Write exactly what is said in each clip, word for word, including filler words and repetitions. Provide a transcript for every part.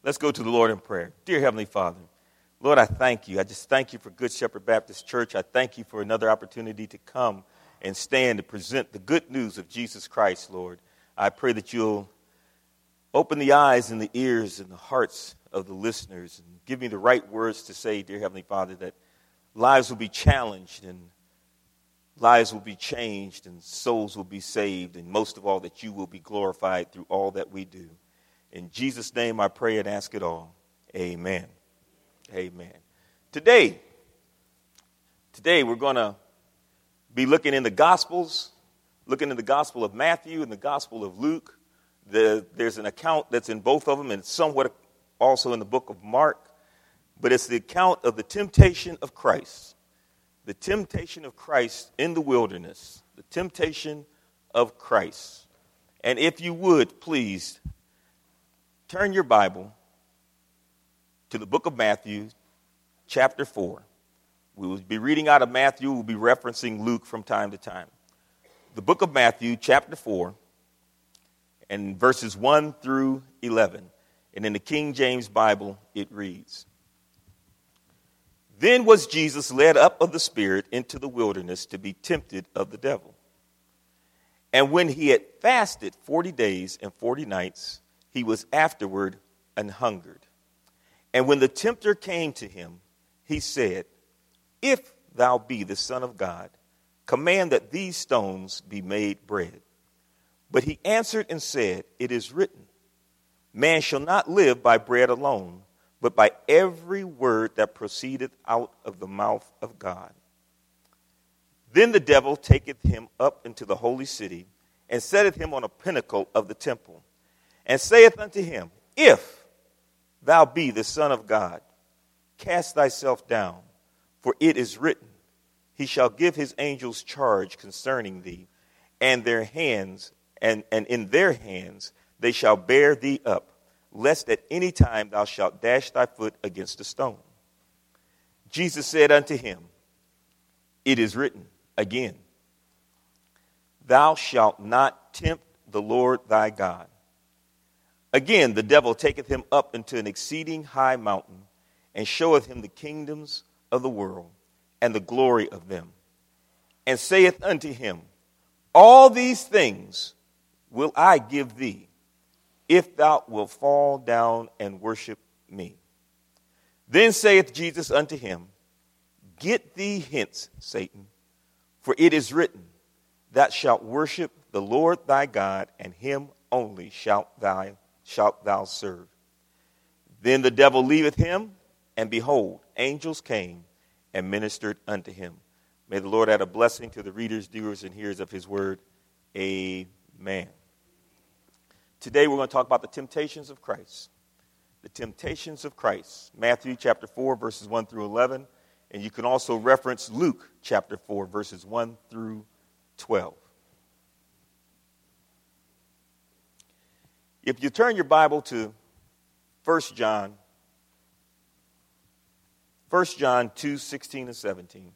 Let's go to the Lord in prayer. Dear Heavenly Father, Lord, I thank you. I just thank you for Good Shepherd Baptist Church. I thank you for another opportunity to come and stand to present the good news of Jesus Christ, Lord. I pray that you'll open the eyes and the ears and the hearts of the listeners and give me the right words to say, dear Heavenly Father, that lives will be challenged and lives will be changed and souls will be saved, and most of all, that you will be glorified through all that we do. In Jesus' name I pray and ask it all. Amen. Amen. Today, today we're going to be looking in the Gospels, looking in the Gospel of Matthew and the Gospel of Luke. The, there's an account that's in both of them, and it's somewhat also in the book of Mark, but it's the account of the temptation of Christ. The temptation of Christ in the wilderness. The temptation of Christ. And if you would, please, turn your Bible to the book of Matthew, chapter four. We will be reading out of Matthew. We'll be referencing Luke from time to time. The book of Matthew, chapter four, and verses one through eleven. And in the King James Bible, it reads, Then was Jesus led up of the Spirit into the wilderness to be tempted of the devil. And when he had fasted forty days and forty nights, he was afterward an hungered. And when the tempter came to him, he said, If thou be the Son of God, command that these stones be made bread. But he answered and said, It is written, Man shall not live by bread alone, but by every word that proceedeth out of the mouth of God. Then the devil taketh him up into the holy city, and setteth him on a pinnacle of the temple, and saith unto him, If thou be the Son of God, cast thyself down, for it is written, He shall give his angels charge concerning thee, and their hands, and, and in their hands they shall bear thee up, lest at any time thou shalt dash thy foot against a stone. Jesus said unto him, It is written again, Thou shalt not tempt the Lord thy God. Again, the devil taketh him up into an exceeding high mountain, and showeth him the kingdoms of the world, and the glory of them, and saith unto him, All these things will I give thee, if thou wilt fall down and worship me. Then saith Jesus unto him, Get thee hence, Satan, for it is written, Thou shalt worship the Lord thy God, and him only shalt thou, shalt thou serve. Then the devil leaveth him, and behold, angels came and ministered unto him. May the Lord add a blessing to the readers, doers, and hearers of his word. Amen. Today we're going to talk about the temptations of Christ. The temptations of Christ. Matthew chapter four, verses one through eleven. And you can also reference Luke chapter four, verses one through twelve. If you turn your Bible to First John, First John two, sixteen and seventeen.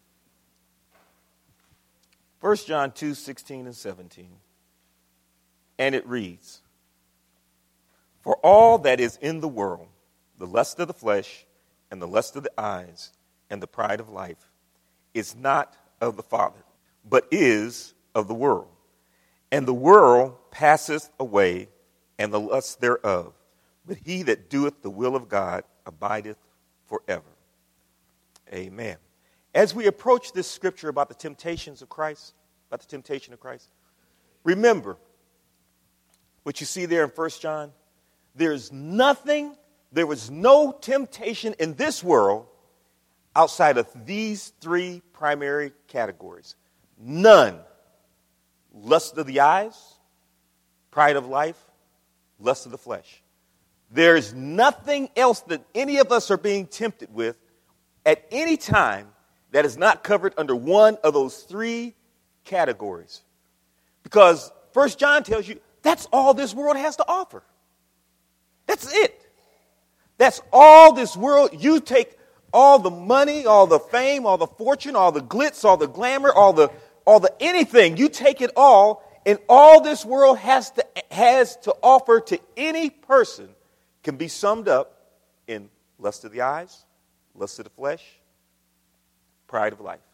First John two, sixteen and seventeen. And it reads, For all that is in the world, the lust of the flesh, and the lust of the eyes, and the pride of life, is not of the Father, but is of the world. And the world passeth away, and the lust thereof. But he that doeth the will of God abideth forever. Amen. As we approach this scripture about the temptations of Christ, about the temptation of Christ, remember what you see there in First John. There's nothing, there was no temptation in this world outside of these three primary categories. None. Lust of the eyes, pride of life, lust of the flesh. There's nothing else that any of us are being tempted with at any time that is not covered under one of those three categories. Because First John tells you that's all this world has to offer. That's it. That's all this world. You take all the money, all the fame, all the fortune, all the glitz, all the glamour, all the all the anything. You take it all, and all this world has to has to offer to any person can be summed up in lust of the eyes, lust of the flesh, pride of life.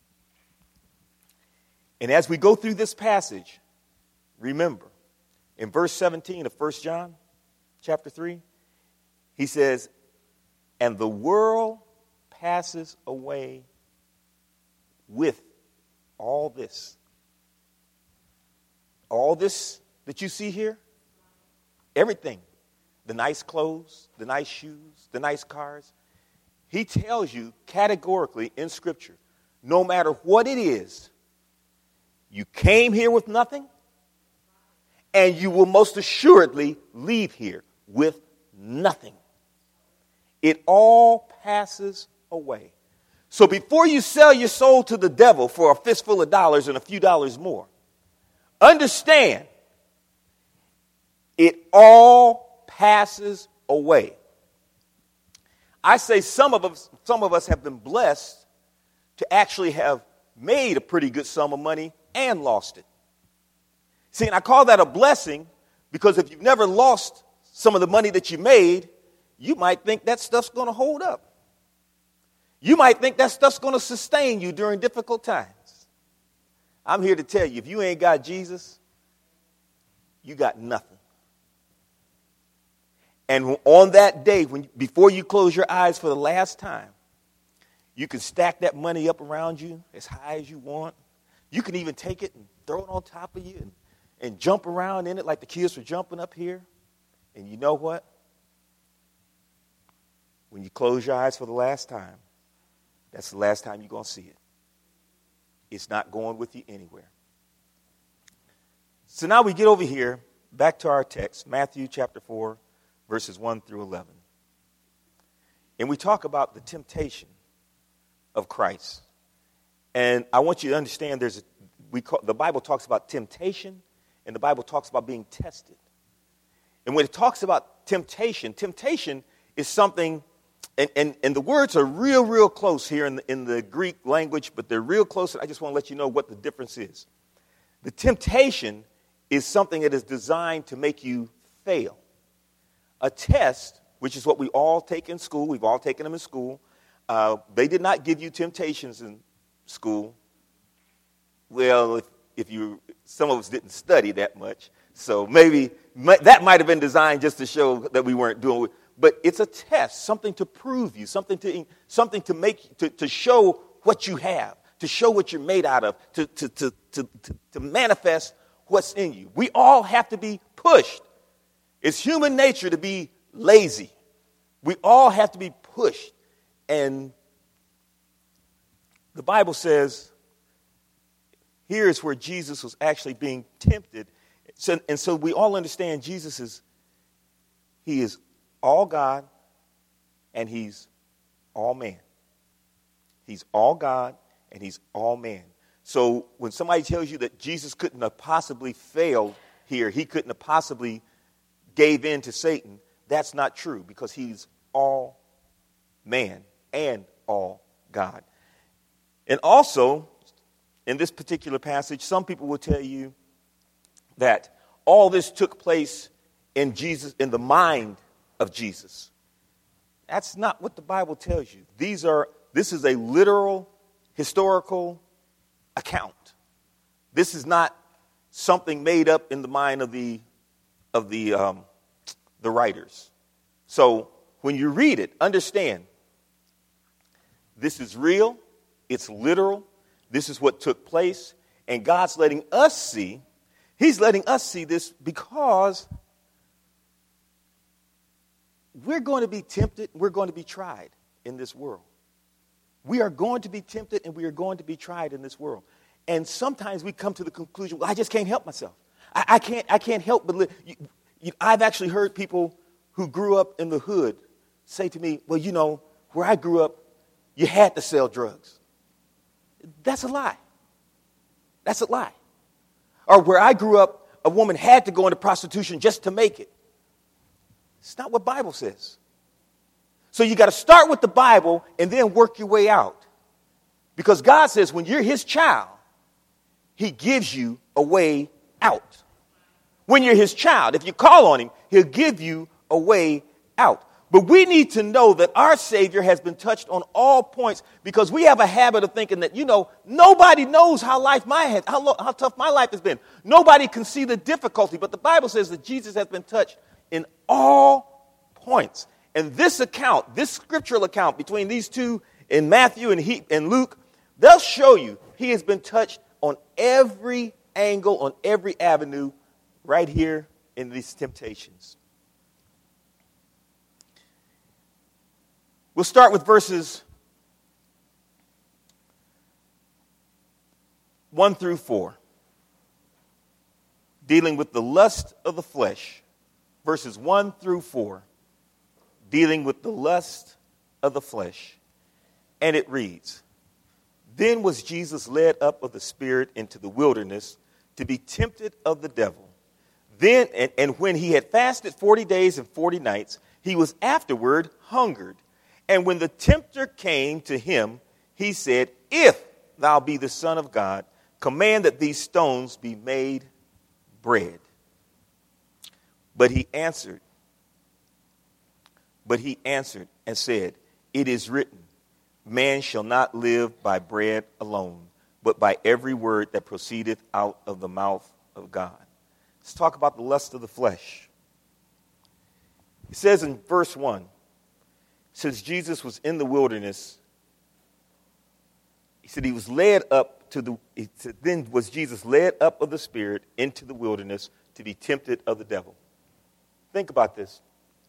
And as we go through this passage, remember, in verse seventeen of First John chapter three, he says, and the world passes away with all this. All this that you see here, everything, the nice clothes, the nice shoes, the nice cars, he tells you categorically in Scripture, no matter what it is, you came here with nothing, and you will most assuredly leave here with nothing. It all passes away. So before you sell your soul to the devil for a fistful of dollars and a few dollars more, understand, it all passes away. I say some of us, some of us have been blessed to actually have made a pretty good sum of money and lost it. See, and I call that a blessing because if you've never lost some of the money that you made, you might think that stuff's going to hold up. You might think that stuff's going to sustain you during difficult times. I'm here to tell you, if you ain't got Jesus, you got nothing. And on that day, when before you close your eyes for the last time, you can stack that money up around you as high as you want. You can even take it and throw it on top of you and, and jump around in it like the kids were jumping up here. And you know what? When you close your eyes for the last time, that's the last time you're going to see it. It's not going with you anywhere. So now we get over here, back to our text, Matthew chapter four, verses one through eleven. And we talk about the temptation of Christ. And I want you to understand there's a, we call, the Bible talks about temptation, and the Bible talks about being tested. And when it talks about temptation, temptation is something, and, and, and the words are real, real close here in the, in the Greek language, but they're real close. I just want to let you know what the difference is. The temptation is something that is designed to make you fail. A test, which is what we all take in school, we've all taken them in school, uh, they did not give you temptations in school. Well, if, if you, some of us didn't study that much, so maybe that might have been designed just to show that we weren't doing it. But it's a test, something to prove you, something to something to make to, to show what you have, to show what you're made out of, to to, to to to to manifest what's in you. We all have to be pushed. It's human nature to be lazy. We all have to be pushed. And the Bible says, here is where Jesus was actually being tempted. So, and so we all understand Jesus is, he is all God and he's all man. He's all God and he's all man. So when somebody tells you that Jesus couldn't have possibly failed here, he couldn't have possibly gave in to Satan, that's not true because he's all man and all God. And also, in this particular passage, some people will tell you that all this took place in Jesus, in the mind of Jesus. That's not what the Bible tells you. These are, this is a literal, historical account. This is not something made up in the mind of the of the um, the writers. So when you read it, understand this is real. It's literal. This is what took place, and God's letting us see. He's letting us see this because we're going to be tempted. We're going to be tried in this world. We are going to be tempted, and we are going to be tried in this world. And sometimes we come to the conclusion, well, I just can't help myself. I, I can't. I can't help but live. You, you, I've actually heard people who grew up in the hood say to me, well, you know, where I grew up, you had to sell drugs. That's a lie. That's a lie. Or where I grew up, a woman had to go into prostitution just to make it. It's not what the Bible says. So you got to start with the Bible and then work your way out. Because God says when you're his child, he gives you a way out. When you're his child, if you call on him, he'll give you a way out. But we need to know that our Savior has been touched on all points, because we have a habit of thinking that, you know, nobody knows how life my has, how, lo- how tough my life has been. Nobody can see the difficulty, but the Bible says that Jesus has been touched in all points. And this account, this scriptural account between these two in Matthew and, he, and Luke, they'll show you he has been touched on every angle, on every avenue, right here in these temptations. We'll start with verses one through four, dealing with the lust of the flesh. Verses one through four, dealing with the lust of the flesh. And it reads, "Then was Jesus led up of the Spirit into the wilderness to be tempted of the devil. Then, and, and when he had fasted forty days and forty nights, he was afterward hungered. And when the tempter came to him, he said, 'If thou be the Son of God, command that these stones be made bread.' But he answered, but he answered and said, 'It is written, man shall not live by bread alone, but by every word that proceedeth out of the mouth of God.'" Let's talk about the lust of the flesh. It says in verse one, since Jesus was in the wilderness, he said he was led up to the, he said, then was Jesus led up of the Spirit into the wilderness to be tempted of the devil. Think about this.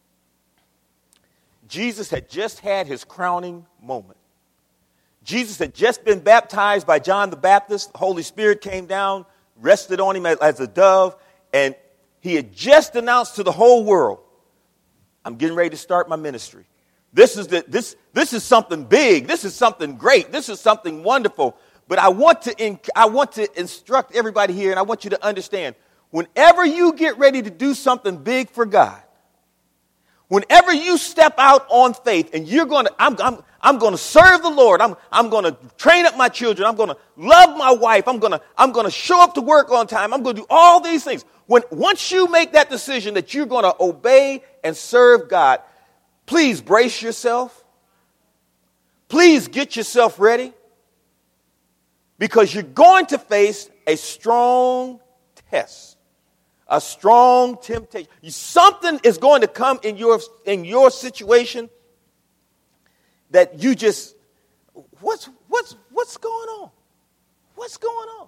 Jesus had just had his crowning moment. Jesus had just been baptized by John the Baptist. The Holy Spirit came down, rested on him as, as a dove, and he had just announced to the whole world, "I'm getting ready to start my ministry. This is the, this this is something big. This is something great. This is something wonderful. But I want to in, I want to instruct everybody here, and I want you to understand, whenever you get ready to do something big for God, whenever you step out on faith and you're going to, I'm, I'm, I'm going to serve the Lord. I'm, I'm going to train up my children. I'm going to love my wife. I'm going to, I'm going to show up to work on time. I'm going to do all these things. When, once you make that decision that you're going to obey and serve God, please brace yourself. Please get yourself ready, because you're going to face a strong test. A strong temptation. Something is going to come in your in your situation that you just, what's what's what's going on? What's going on?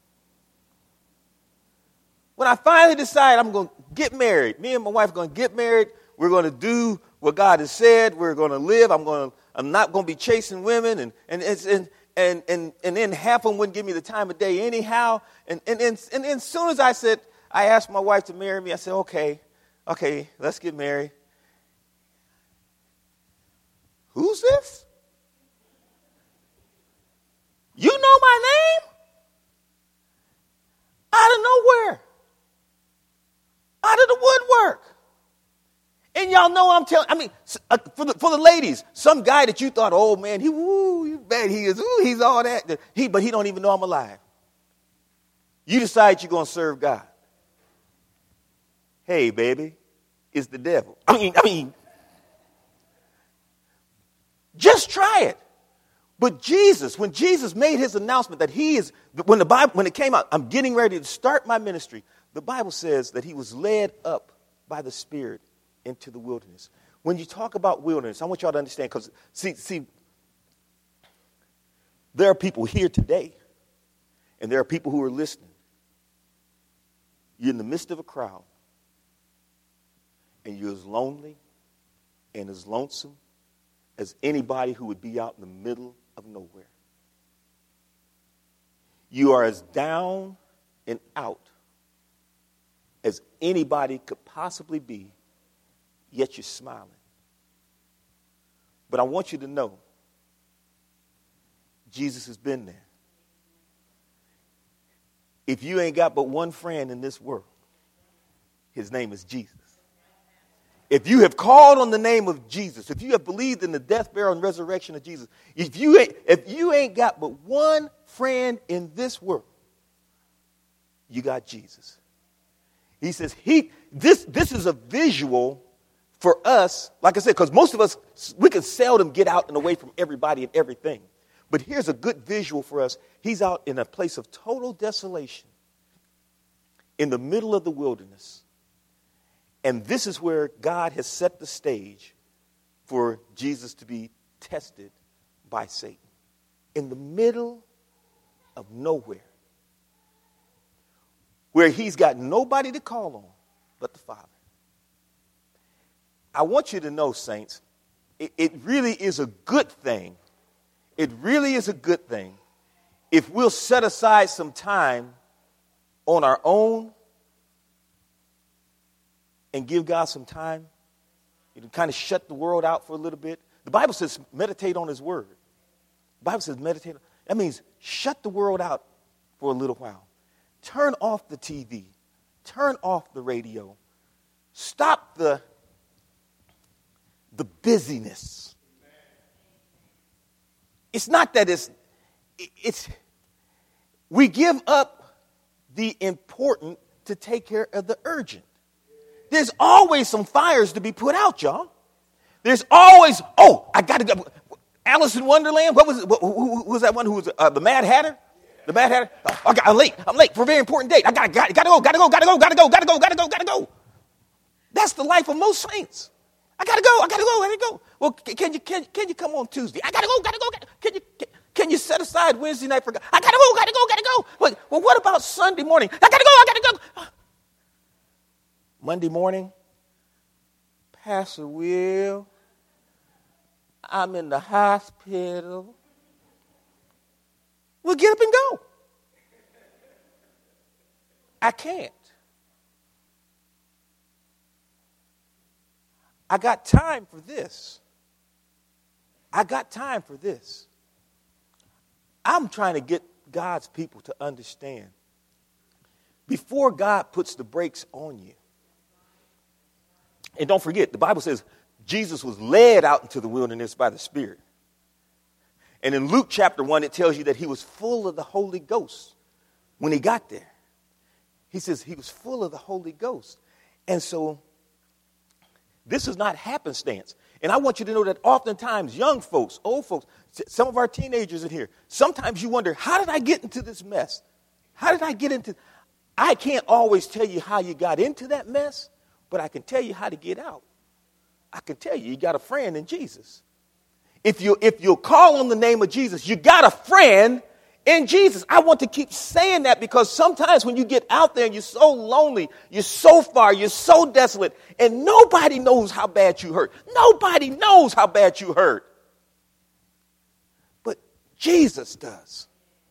When I finally decide I'm going to get married, me and my wife are going to get married. We're going to do what God has said. We're going to live. I'm going to. I'm not going to be chasing women, and and and and and and then half of them wouldn't give me the time of day anyhow. And and and and as soon as I said, I asked my wife to marry me, I said, okay, okay, let's get married. Who's this? You know my name? Out of nowhere. Out of the woodwork. And y'all know I'm telling, I mean, for the, for the ladies, some guy that you thought, oh man, he, woo, you bet he is, ooh, he's all that. He, but he don't even know I'm alive. You decide you're going to serve God. Hey, baby, it's the devil. I mean, I mean, just try it. But Jesus, when Jesus made his announcement that he is, when the Bible, when it came out, I'm getting ready to start my ministry, the Bible says that he was led up by the Spirit into the wilderness. When you talk about wilderness, I want y'all to understand, because see, see, there are people here today, and there are people who are listening. You're in the midst of a crowd, and you're as lonely and as lonesome as anybody who would be out in the middle of nowhere. You are as down and out as anybody could possibly be, yet you're smiling. But I want you to know, Jesus has been there. If you ain't got but one friend in this world, his name is Jesus. If you have called on the name of Jesus, if you have believed in the death, burial, and resurrection of Jesus, if you ain't, if you ain't got but one friend in this world, you got Jesus. He says, he, this, this is a visual for us, like I said, because most of us, we can seldom get out and away from everybody and everything. But here's a good visual for us. He's out in a place of total desolation in the middle of the wilderness. And this is where God has set the stage for Jesus to be tested by Satan. In the middle of nowhere. Where he's got nobody to call on but the Father. I want you to know, saints, it, it really is a good thing. It really is a good thing if we'll set aside some time on our own and give God some time. You know, kind of shut the world out for a little bit. The Bible says meditate on his word. The Bible says meditate. That means shut the world out for a little while. Turn off the T V. Turn off the radio. Stop the, the busyness. It's not that it's, it's, we give up the important to take care of the urgent. There's always some fires to be put out, y'all. There's always, oh, I got to go. Alice in Wonderland, what was it? Who, who, who was that one who was uh, the Mad Hatter? The Mad Hatter? Oh, I got, I'm late. I'm late for a very important date. I got, got, got to go, got to go, got to go, got to go, got to go, got to go, got to go. That's the life of most saints. I got to go, I got to go, I got to go. Well, can you, can, can you come on Tuesday? I got to go, got to go. Gotta, can you can, can you set aside Wednesday night for God? I got to go, got to go, got to go. Well, well, what about Sunday morning? I got to go, I got to go. Monday morning, Pastor Will, I'm in the hospital. Well, get up and go. I can't. I got time for this. I got time for this. I'm trying to get God's people to understand. Before God puts the brakes on you, and don't forget, the Bible says Jesus was led out into the wilderness by the Spirit. And in Luke chapter one, it tells you that he was full of the Holy Ghost when he got there. He says he was full of the Holy Ghost. And so this is not happenstance. And I want you to know that oftentimes young folks, old folks, some of our teenagers in here, sometimes you wonder, how did I get into this mess? How did I get into... I can't always tell you how you got into that mess, but I can tell you how to get out. I can tell you, you got a friend in Jesus. If you if you'll call on the name of Jesus, you got a friend in Jesus. I want to keep saying that because sometimes when you get out there and you're so lonely, you're so far, you're so desolate, and nobody knows how bad you hurt. Nobody knows how bad you hurt. But Jesus does.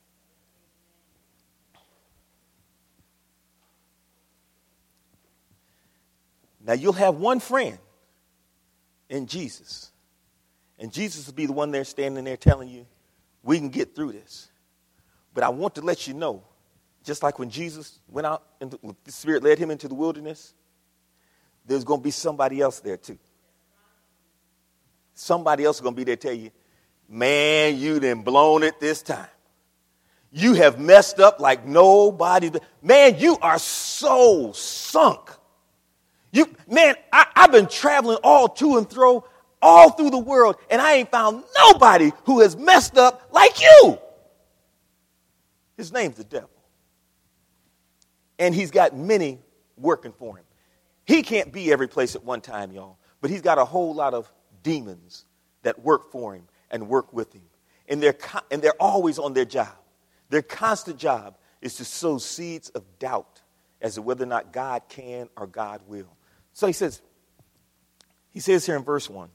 Now you'll have one friend in Jesus. And Jesus will be the one there standing there telling you, we can get through this. But I want to let you know, just like when Jesus went out and the Spirit led him into the wilderness, there's going to be somebody else there too. Somebody else is going to be there to tell you, man, you done blown it this time. You have messed up like nobody. Man, you are so sunk. You, man, I, I've been traveling all to and fro, all through the world, and I ain't found nobody who has messed up like you. His name's the devil. And he's got many working for him. He can't be every place at one time, y'all, but he's got a whole lot of demons that work for him and work with him. And they're, and they're always on their job. Their constant job is to sow seeds of doubt as to whether or not God can or God will. So he says, he says here in verse one,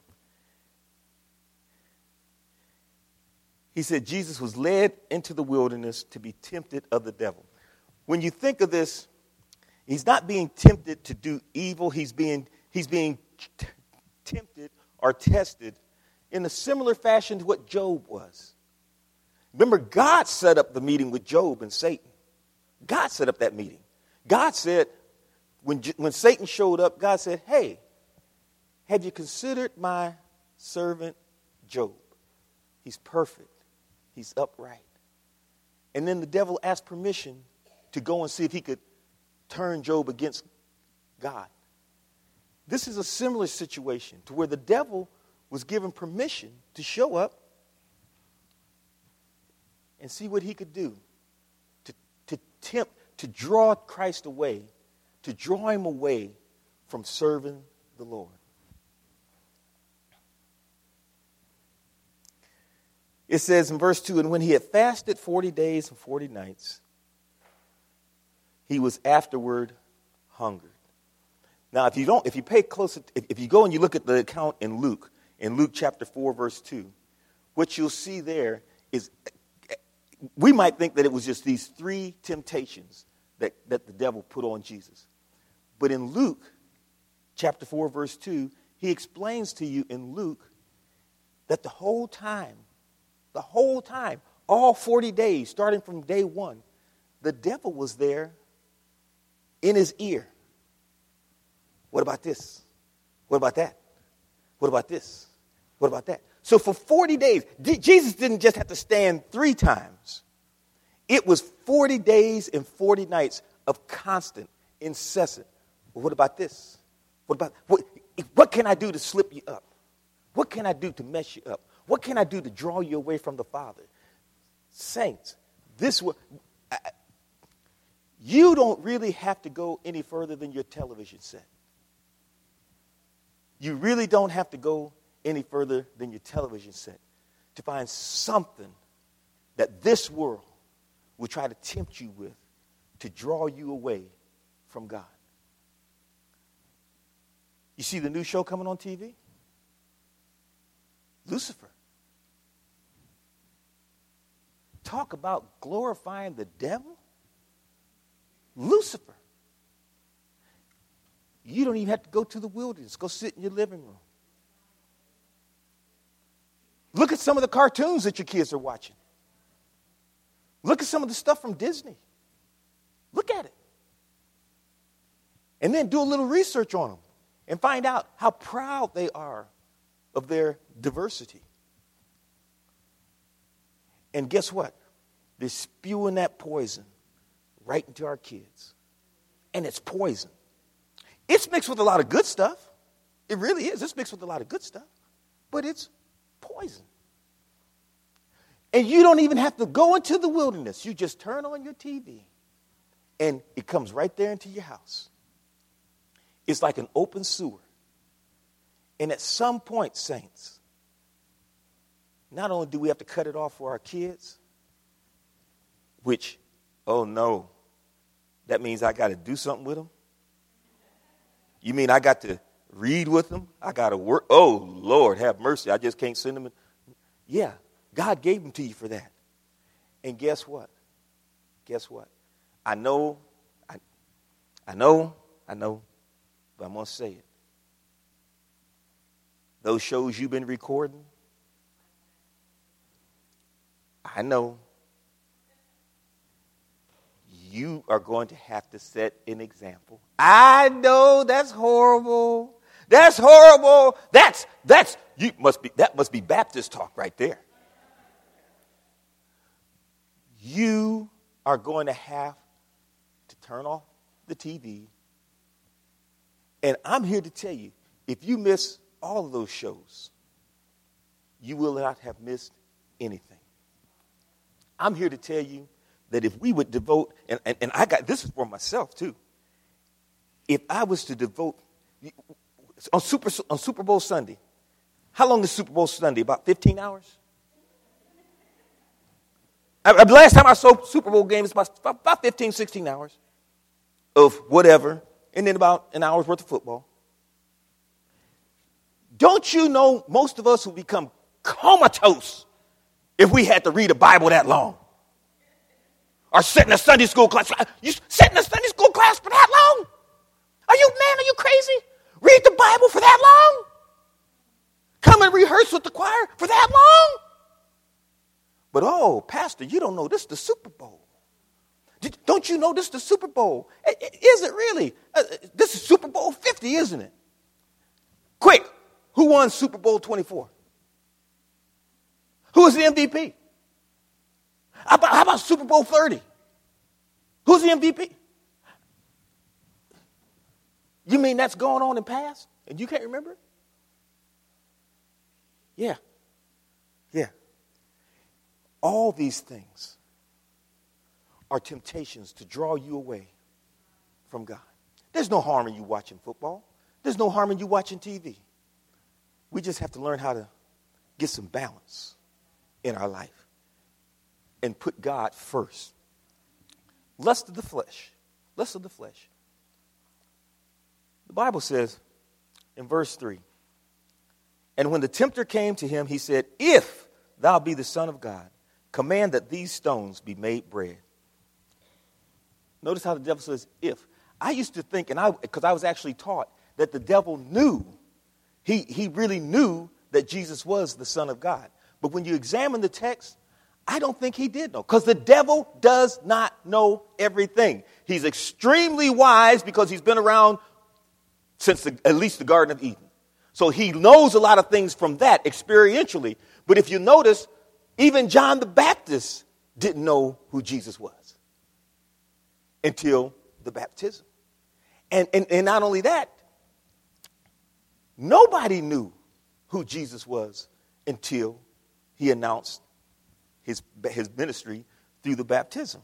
he said Jesus was led into the wilderness to be tempted of the devil. When you think of this, he's not being tempted to do evil. He's being, he's being t- tempted or tested in a similar fashion to what Job was. Remember, God set up the meeting with Job and Satan. God set up that meeting. God said, when, when Satan showed up, God said, hey, have you considered my servant Job? He's perfect. He's upright. And then the devil asked permission to go and see if he could turn Job against God. This is a similar situation to where the devil was given permission to show up and see what he could do to, to tempt, to draw Christ away, to draw him away from serving the Lord. It says in verse two, and when he had fasted forty days and forty nights, he was afterward hungered. Now, if you don't, if you pay close, if, if you go and you look at the account in Luke, in Luke chapter four, verse two, what you'll see there is, we might think that it was just these three temptations that, that the devil put on Jesus. But in Luke chapter four, verse two, he explains to you in Luke that the whole time, the whole time, all forty days, starting from day one, the devil was there in his ear. What about this? What about that? What about this? What about that? So for forty days, D- Jesus didn't just have to stand three times. It was forty days and forty nights of constant, incessant. Well, what about this? What about what, what can I do to slip you up? What can I do to mess you up? What can I do to draw you away from the Father? Saints, this was, I, you don't really have to go any further than your television set. You really don't have to go any further than your television set to find something that this world will try to tempt you with to draw you away from God. You see the new show coming on T V? Lucifer. Talk about glorifying the devil. Lucifer. You don't even have to go to the wilderness. Go sit in your living room. Look at some of the cartoons that your kids are watching. Look at some of the stuff from Disney. Look at it. And then do a little research on them and find out how proud they are of their diversity. And guess what? They're spewing that poison right into our kids. And it's poison. It's mixed with a lot of good stuff. It really is. It's mixed with a lot of good stuff. But it's poison. And you don't even have to go into the wilderness. You just turn on your T V and it comes right there into your house. It's like an open sewer. And at some point, saints, not only do we have to cut it off for our kids, which, oh no, that means I got to do something with them. You mean I got to read with them? I got to work. Oh, Lord, have mercy. I just can't send them. In. Yeah, God gave them to you for that. And guess what? Guess what? I know, I, I know, I know, but I'm going to say it. Those shows you've been recording, I know you are going to have to set an example. I know that's horrible. That's horrible. That's, that's, you must be, that must be Baptist talk right there. You are going to have to turn off the T V. And I'm here to tell you, if you miss all of those shows, you will not have missed anything. I'm here to tell you that if we would devote, and, and, and I got, this is for myself too. If I was to devote, on Super, on Super Bowl Sunday, how long is Super Bowl Sunday? About fifteen hours? I, the last time I saw Super Bowl game, it's about, about fifteen, sixteen hours of whatever, and then about an hour's worth of football. Don't you know most of us would become comatose if we had to read a Bible that long? Or sit in a Sunday school class. You sit in a Sunday school class for that long? Are you, man, are you crazy? Read the Bible for that long? Come and rehearse with the choir for that long? But, oh, Pastor, you don't know this is the Super Bowl. Did, don't you know this is the Super Bowl? Is it really? Uh, this is Super Bowl fifty, isn't it? Quick, who won Super Bowl twenty-four? Who was the M V P? How about, how about Super Bowl thirty? Who's the M V P? You mean that's going on in past? And you can't remember it? Yeah. Yeah. All these things are temptations to draw you away from God. There's no harm in you watching football. There's no harm in you watching T V. We just have to learn how to get some balance in our life and put God first. Lust of the flesh. Lust of the flesh. The Bible says in verse three, and when the tempter came to him, he said, if thou be the Son of God, command that these stones be made bread. Notice how the devil says, if. I used to think, and I, because I was actually taught, that the devil knew, he, he really knew that Jesus was the Son of God. But when you examine the text, I don't think he did know, because the devil does not know everything. He's extremely wise because he's been around since the, at least the Garden of Eden. So he knows a lot of things from that experientially. But if you notice, even John the Baptist didn't know who Jesus was until the baptism. And, and, and not only that, nobody knew who Jesus was until he announced his, his ministry through the baptism.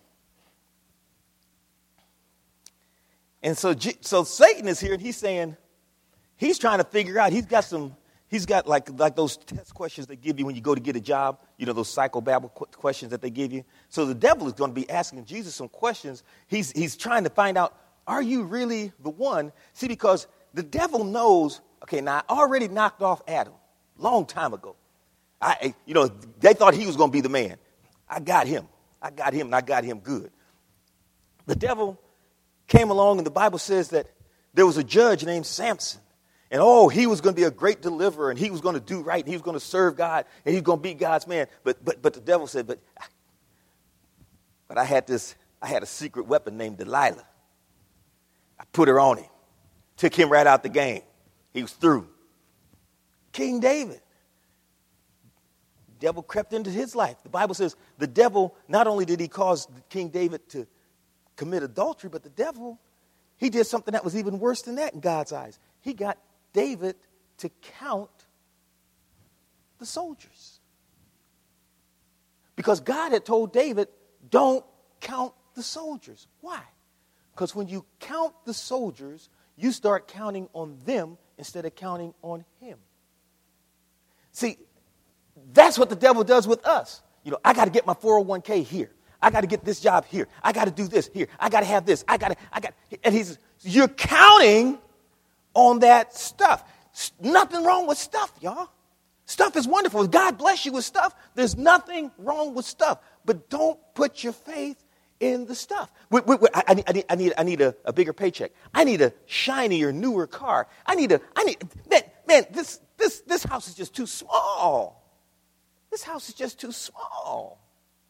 And so, so Satan is here and he's saying, he's trying to figure out, he's got some, he's got like, like those test questions they give you when you go to get a job, you know, those psychobabble qu- questions that they give you. So the devil is going to be asking Jesus some questions. He's, he's trying to find out, are you really the one? See, because the devil knows, okay, now I already knocked off Adam long time ago. I, you know, they thought he was going to be the man. I got him. I got him and I got him good. The devil came along and the Bible says that there was a judge named Samson. And, oh, he was going to be a great deliverer, and he was going to do right, and he was going to serve God, and he was going to be God's man. But but but the devil said, but, but I had this, I had a secret weapon named Delilah. I put her on him, took him right out the game. He was through. King David. The devil crept into his life. The Bible says the devil, not only did he cause King David to commit adultery, but the devil, he did something that was even worse than that in God's eyes. He got David to count the soldiers. Because God had told David, don't count the soldiers. Why? Because when you count the soldiers, you start counting on them instead of counting on him. See, that's what the devil does with us. You know, I got to get my four oh one k here. I got to get this job here. I got to do this here. I got to have this. I got to, I got, and he's, you're counting on that stuff. Nothing wrong with stuff, y'all. Stuff is wonderful. If God bless you with stuff, there's nothing wrong with stuff. But don't put your faith in the stuff. Wait, wait, wait. I, I need, I need, I need, I need a, a bigger paycheck. I need a shinier, newer car. I need a, I need, man, man, this, this, this house is just too small. This house is just too small.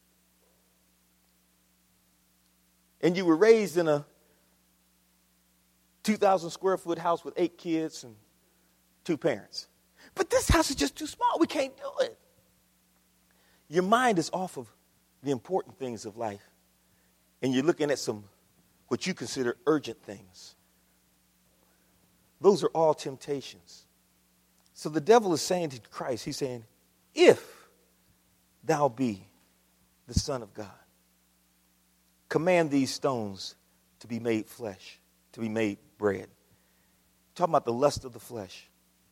And you were raised in a two thousand square foot house with eight kids and two parents. But this house is just too small. We can't do it. Your mind is off of the important things of life. And you're looking at some, what you consider urgent things. Those are all temptations. So the devil is saying to Christ, he's saying, if thou be the Son of God, command these stones to be made flesh, to be made bread. Talking about the lust of the flesh.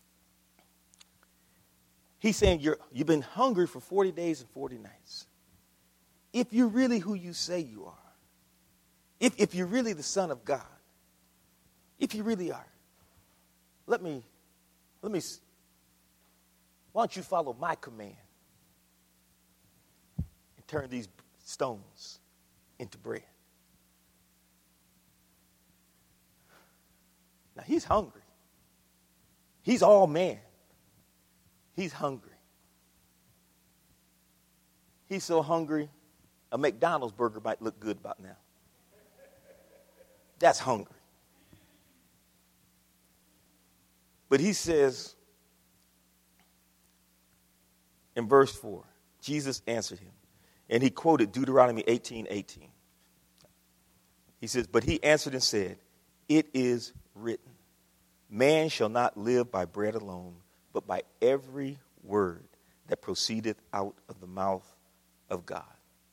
He's saying you're, you've been hungry for forty days and forty nights. If you're really who you say you are, if, if you're really the Son of God, if you really are, let me, let me, why don't you follow my command and turn these stones into bread? Now, he's hungry. He's all man. He's hungry. He's so hungry, a McDonald's burger might look good about now. That's hungry. But he says in verse four, Jesus answered him. And he quoted Deuteronomy eighteen eighteen. He says, but he answered and said, it is written. Man shall not live by bread alone, but by every word that proceedeth out of the mouth of God.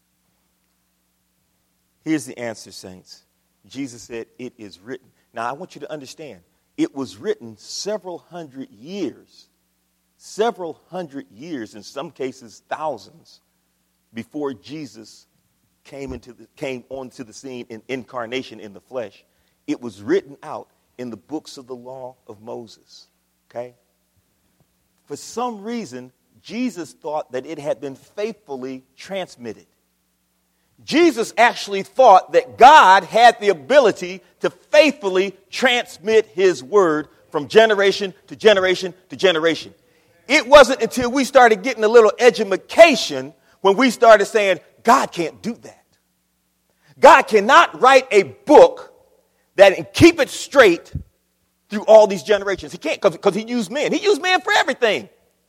Here's the answer, saints. Jesus said, it is written. Now, I want you to understand, it was written several hundred years, several hundred years, in some cases thousands, before Jesus came into the, came onto the scene in incarnation in the flesh. It was written out in the books of the law of Moses. Okay? For some reason, Jesus thought that it had been faithfully transmitted. Jesus actually thought that God had the ability to faithfully transmit his word from generation to generation to generation. It wasn't until we started getting a little edumacation when we started saying, God can't do that. God cannot write a book that and keep it straight through all these generations. He can't, because he used men. He used men for everything.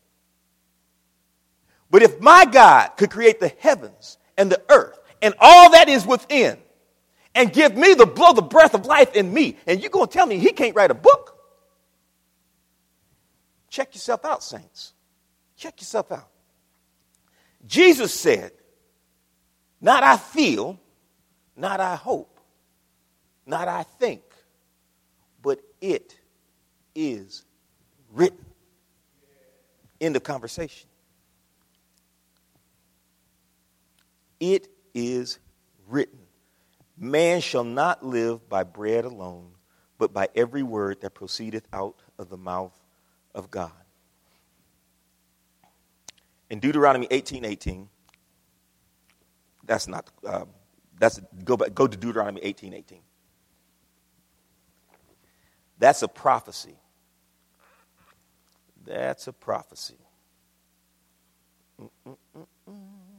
But if my God could create the heavens and the earth and all that is within, and give me the blow the breath of life in me, and you're going to tell me he can't write a book? Check yourself out, saints. Check yourself out. Jesus said, not I feel, not I hope, not I think, but it is written. End of conversation. It is written. Man shall not live by bread alone, but by every word that proceedeth out of the mouth of God. In Deuteronomy eighteen eighteen, that's not, uh, that's, go back, go to Deuteronomy eighteen eighteen. That's a prophecy. That's a prophecy. Mm-mm-mm-mm.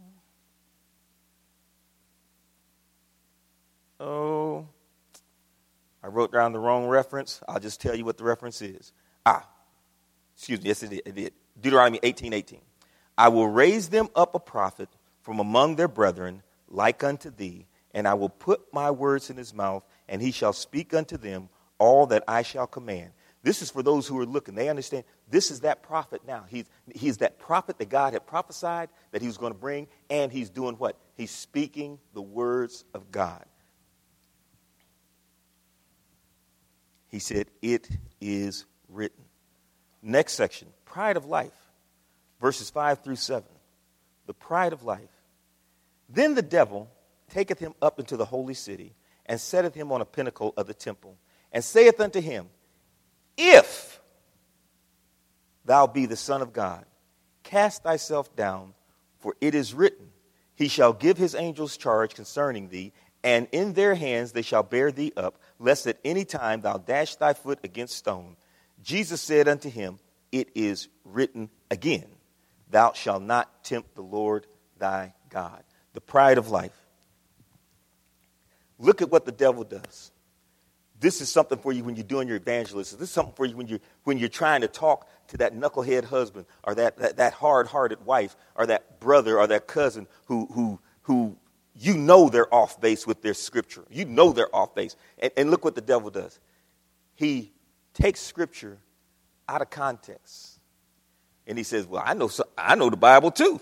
Oh, I wrote down the wrong reference. I'll just tell you what the reference is. Ah, excuse me. Yes, it did. It did. Deuteronomy eighteen eighteen. I will raise them up a prophet from among their brethren, like unto thee, and I will put my words in his mouth, and he shall speak unto them all that I shall command. This is for those who are looking. They understand this is that prophet now. He's, he's that prophet that God had prophesied that he was going to bring, and he's doing what? He's speaking the words of God. He said, it is written. Next section, pride of life, verses five through seven. The pride of life. Then the devil taketh him up into the holy city, and setteth him on a pinnacle of the temple, and saith unto him, if thou be the Son of God, cast thyself down, for it is written, he shall give his angels charge concerning thee, and in their hands they shall bear thee up, lest at any time thou dash thy foot against stone. Jesus said unto him, it is written again, thou shalt not tempt the Lord thy God. The pride of life. Look at what the devil does. This is something for you when you're doing your evangelism. This is something for you when you're, when you're trying to talk to that knucklehead husband or that, that, that hard-hearted wife or that brother or that cousin who, who, who you know they're off base with their scripture. You know they're off base. And, and look what the devil does. He takes scripture out of context. And he says, well, I know, I know the Bible too.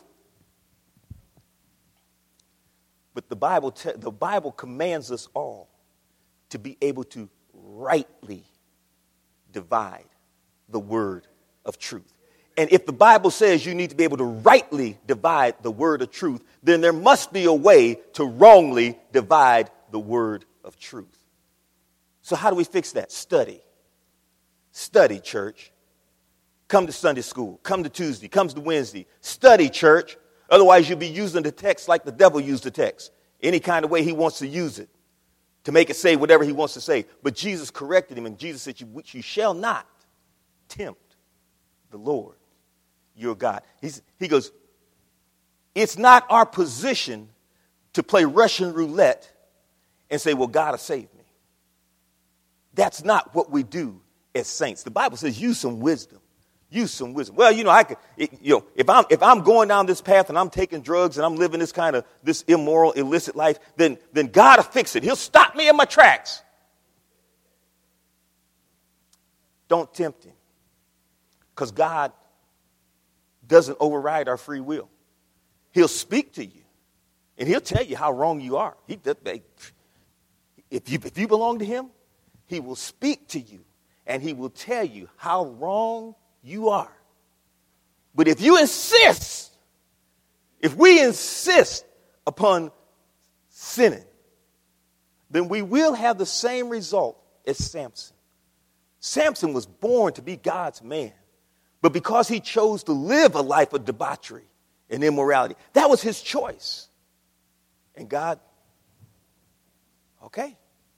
But the Bible, te- the Bible commands us all to be able to rightly divide the word of truth. And if the Bible says you need to be able to rightly divide the word of truth, then there must be a way to wrongly divide the word of truth. So how do we fix that? Study. Study, church. Come to Sunday school. Come to Tuesday. Come to Wednesday. Study, church. Otherwise, you'll be using the text like the devil used the text. Any kind of way he wants to use it to make it say whatever he wants to say. But Jesus corrected him, and Jesus said, you, you shall not tempt the Lord your God. He's, he goes, it's not our position to play Russian roulette and say, well, God will save me. That's not what we do as saints. The Bible says use some wisdom. Use some wisdom. Well, you know, I could, it, you know, if I'm if I'm going down this path and I'm taking drugs and I'm living this kind of this immoral, illicit life, then then God will fix it. He'll stop me in my tracks. don't tempt him. Because God doesn't override our free will. He'll speak to you, and he'll tell you how wrong you are. He, if you, if you belong to him, he will speak to you, and he will tell you how wrong you are. But if you insist, if we insist upon sinning, then we will have the same result as Samson. Samson was born to be God's man, but because he chose to live a life of debauchery and immorality, that was his choice. And God, okay.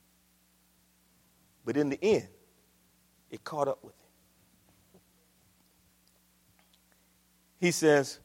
But in the end, it caught up with him. He says,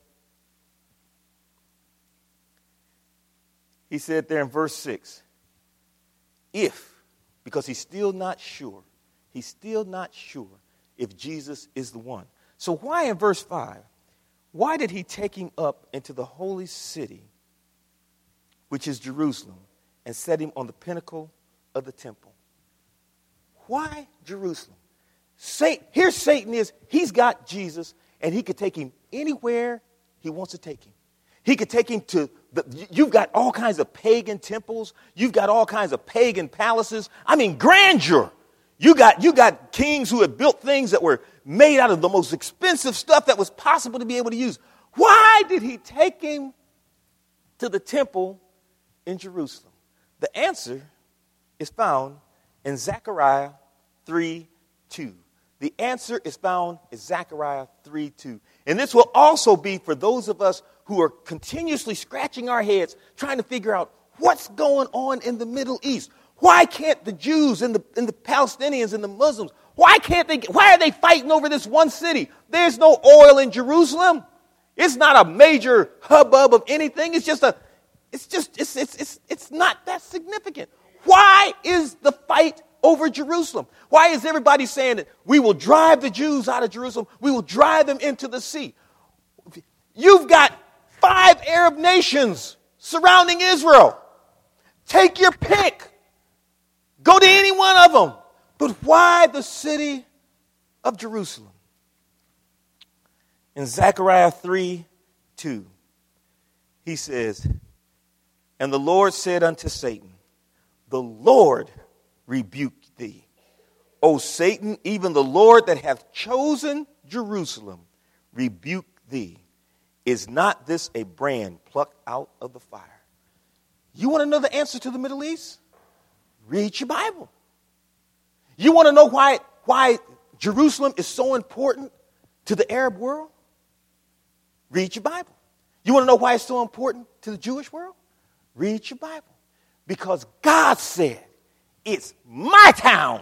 he said there in verse six, if, because he's still not sure, he's still not sure if Jesus is the one. So why in verse five, why did he take him up into the holy city, which is Jerusalem, and set him on the pinnacle of the temple? Why Jerusalem? Satan, here Satan is, he's got Jesus, and he could take him anywhere he wants to take him. He could take him to, the, you've got all kinds of pagan temples. You've got all kinds of pagan palaces. I mean, grandeur. You got, you got kings who had built things that were made out of the most expensive stuff that was possible to be able to use. Why did he take him to the temple in Jerusalem? The answer is found in Zechariah three two. The answer is found in Zechariah three two. And this will also be for those of us who are continuously scratching our heads trying to figure out what's going on in the Middle East. Why can't the Jews and the, and the Palestinians and the Muslims, why can't they, why are they fighting over this one city? There's no oil in Jerusalem. It's not a major hubbub of anything. It's just a, it's just, it's, it's, it's, it's not that significant. Why is the fight over Jerusalem? Why is everybody saying that we will drive the Jews out of Jerusalem? We will drive them into the sea. You've got five Arab nations surrounding Israel. Take your pick. Go to any one of them. But why the city of Jerusalem? In Zechariah three two, he says, and the Lord said unto Satan, the Lord rebuke thee, O Satan, even the Lord that hath chosen Jerusalem, rebuke thee. Is not this a brand plucked out of the fire? You want to know the answer to the Middle East? Read your Bible. You want to know why, why Jerusalem is so important to the Arab world? Read your Bible. You want to know why it's so important to the Jewish world? Read your Bible. Because God said, it's my town.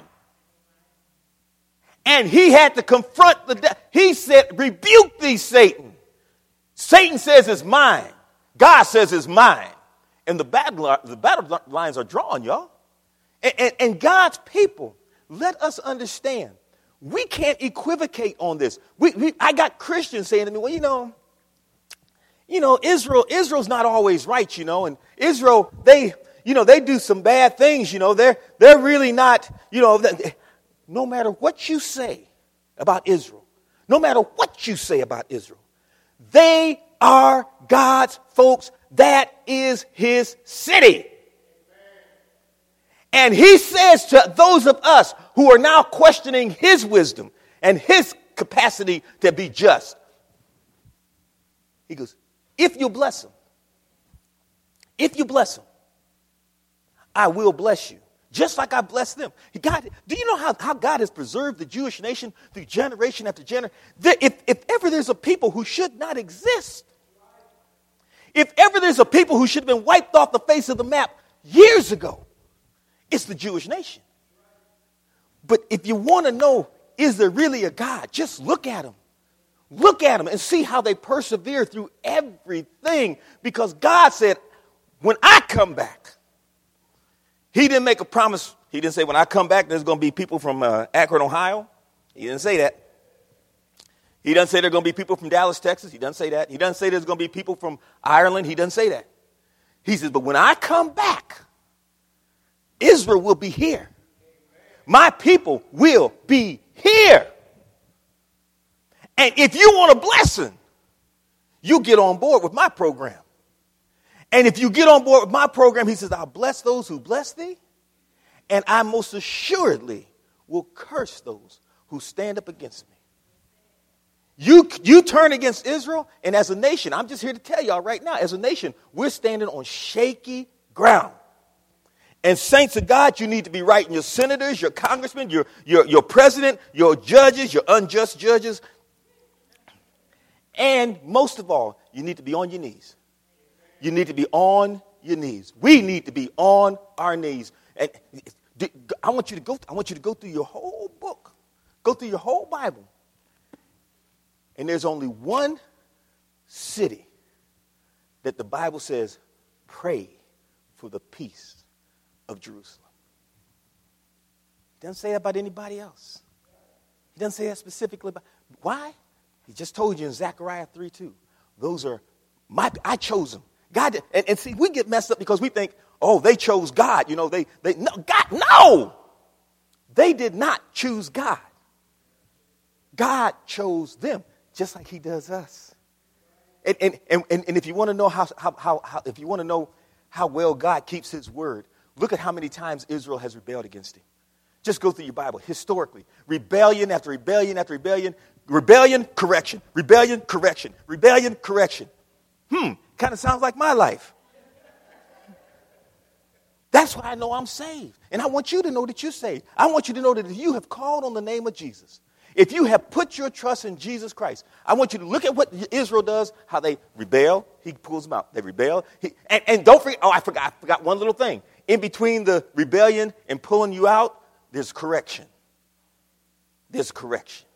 And he had to confront the devil. He said, rebuke thee, Satan. Satan says it's mine. God says it's mine. And the battle, the battle lines are drawn, y'all. And, and, and God's people, let us understand, we can't equivocate on this. We, we, I got Christians saying to me, well, you know, you know, Israel, Israel's not always right, you know, and Israel, they, you know, they do some bad things, you know, they're, they're really not, you know, no matter what you say about Israel, no matter what you say about Israel, they are God's folks. That is his city. And he says to those of us who are now questioning his wisdom and his capacity to be just, he goes, if you bless him, if you bless him, I will bless you. Just like I blessed them. God, do you know how, how God has preserved the Jewish nation through generation after generation? If, if ever there's a people who should not exist, if ever there's a people who should have been wiped off the face of the map years ago, it's the Jewish nation. But if you want to know, is there really a God? Just look at them. Look at them and see how they persevere through everything. Because God said, when I come back, he didn't make a promise. He didn't say, when I come back, there's going to be people from uh, Akron, Ohio. He didn't say that. He doesn't say there are going to be people from Dallas, Texas. He doesn't say that. He doesn't say there's going to be people from Ireland. He doesn't say that. He says, but when I come back, Israel will be here. My people will be here. And if you want a blessing, you get on board with my program. And if you get on board with my program, he says, I'll bless those who bless thee, and I most assuredly will curse those who stand up against me. You, you turn against Israel, and as a nation, I'm just here to tell y'all right now, as a nation, we're standing on shaky ground. And saints of God, you need to be writing your senators, your congressmen, your, your, your president, your judges, your unjust judges. And most of all, you need to be on your knees. You need to be on your knees. We need to be on our knees. And I want you to go, I want you to go through your whole book. Go through your whole Bible. And there's only one city that the Bible says, pray for the peace of Jerusalem. He doesn't say that about anybody else. He doesn't say that specifically about, why? He just told you in Zechariah three two. Those are my, I chose them. God, did, and, and see, we get messed up because we think, oh, they chose God. You know, they, they, no, God, no. They did not choose God. God chose them. Just like he does us. And, and, and, and if you want to know how, how, how, how if you want to know how well God keeps his word, look at how many times Israel has rebelled against him. Just go through your Bible historically. Rebellion after rebellion after rebellion. Rebellion, correction. Rebellion, correction. Rebellion, correction. Hmm, kind of sounds like my life. That's why I know I'm saved. And I want you to know that you're saved. I want you to know that if you have called on the name of Jesus, if you have put your trust in Jesus Christ, I want you to look at what Israel does, how they rebel. He pulls them out. They rebel. He, and, and don't forget, oh, I forgot, I forgot one little thing. In between the rebellion and pulling you out, there's correction. There's correction.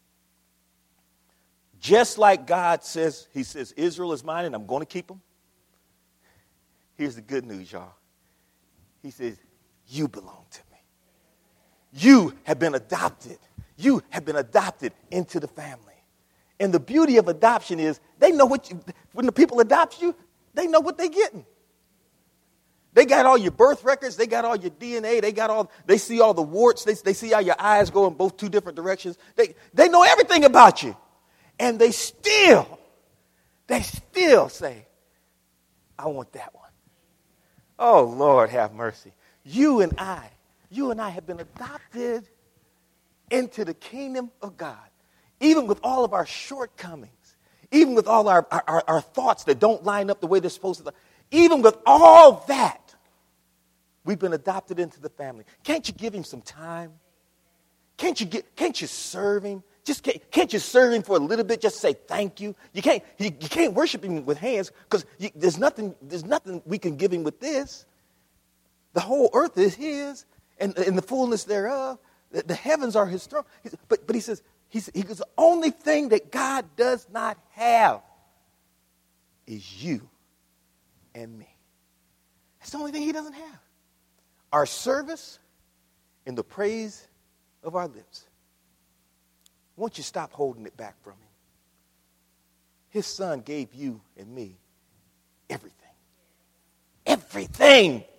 Just like God says, he says, Israel is mine and I'm going to keep them. Here's the good news, y'all. He says, you belong to me. You have been adopted. You have been adopted into the family. And the beauty of adoption is they know what you, when the people adopt you, they know what they're getting. They got all your birth records. They got all your D N A. They got all, they see all the warts. They, they see how your eyes go in both two different directions. They, they know everything about you. And they still, they still say, I want that one. Oh, Lord, have mercy. You and I, you and I have been adopted into the kingdom of God, even with all of our shortcomings, even with all our, our, our thoughts that don't line up the way they're supposed to, even with all that, we've been adopted into the family. Can't you give him some time? Can't you get, can't you serve him? Just can't, can't you serve him for a little bit? Just say thank you. You can't, you, you can't worship him with hands because there's nothing, there's nothing we can give him with this. The whole earth is his and, and the fullness thereof. The, the heavens are his throne. He, but, but he says, he, he goes, the only thing that God does not have is you and me. That's the only thing he doesn't have. Our service and the praise of our lips. Won't you stop holding it back from him? His son gave you and me everything. Everything.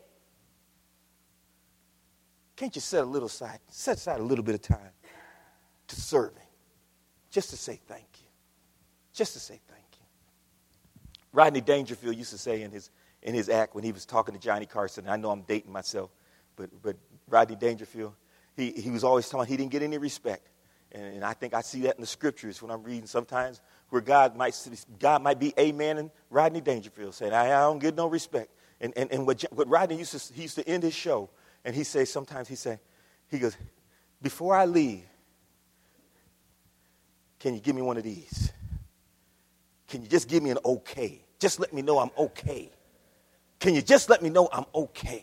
Can't you set a little side, set aside a little bit of time to serve him? Just to say thank you. Just to say thank you. Rodney Dangerfield used to say in his in his act when he was talking to Johnny Carson, I know I'm dating myself, but but Rodney Dangerfield, he, he was always talking, he didn't get any respect. And, and I think I see that in the scriptures when I'm reading sometimes where God might God might be amen and Rodney Dangerfield saying, I, I don't get no respect. And and, and what, what Rodney used to, he used to end his show, and he say sometimes he say, he goes, before I leave, can you give me one of these? Can you just give me an okay? Just let me know I'm okay. Can you just let me know I'm okay?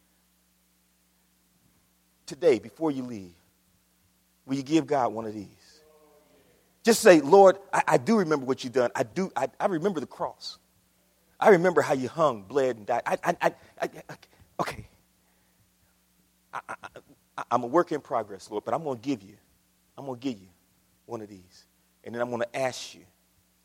Today, before you leave, will you give God one of these? Just say, Lord, I, I do remember what you've done. I do. I, I remember the cross. I remember how you hung, bled, and died. I, I, I, I, okay. I, I, I, I'm a work in progress, Lord, but I'm going to give you, I'm going to give you one of these. And then I'm going to ask you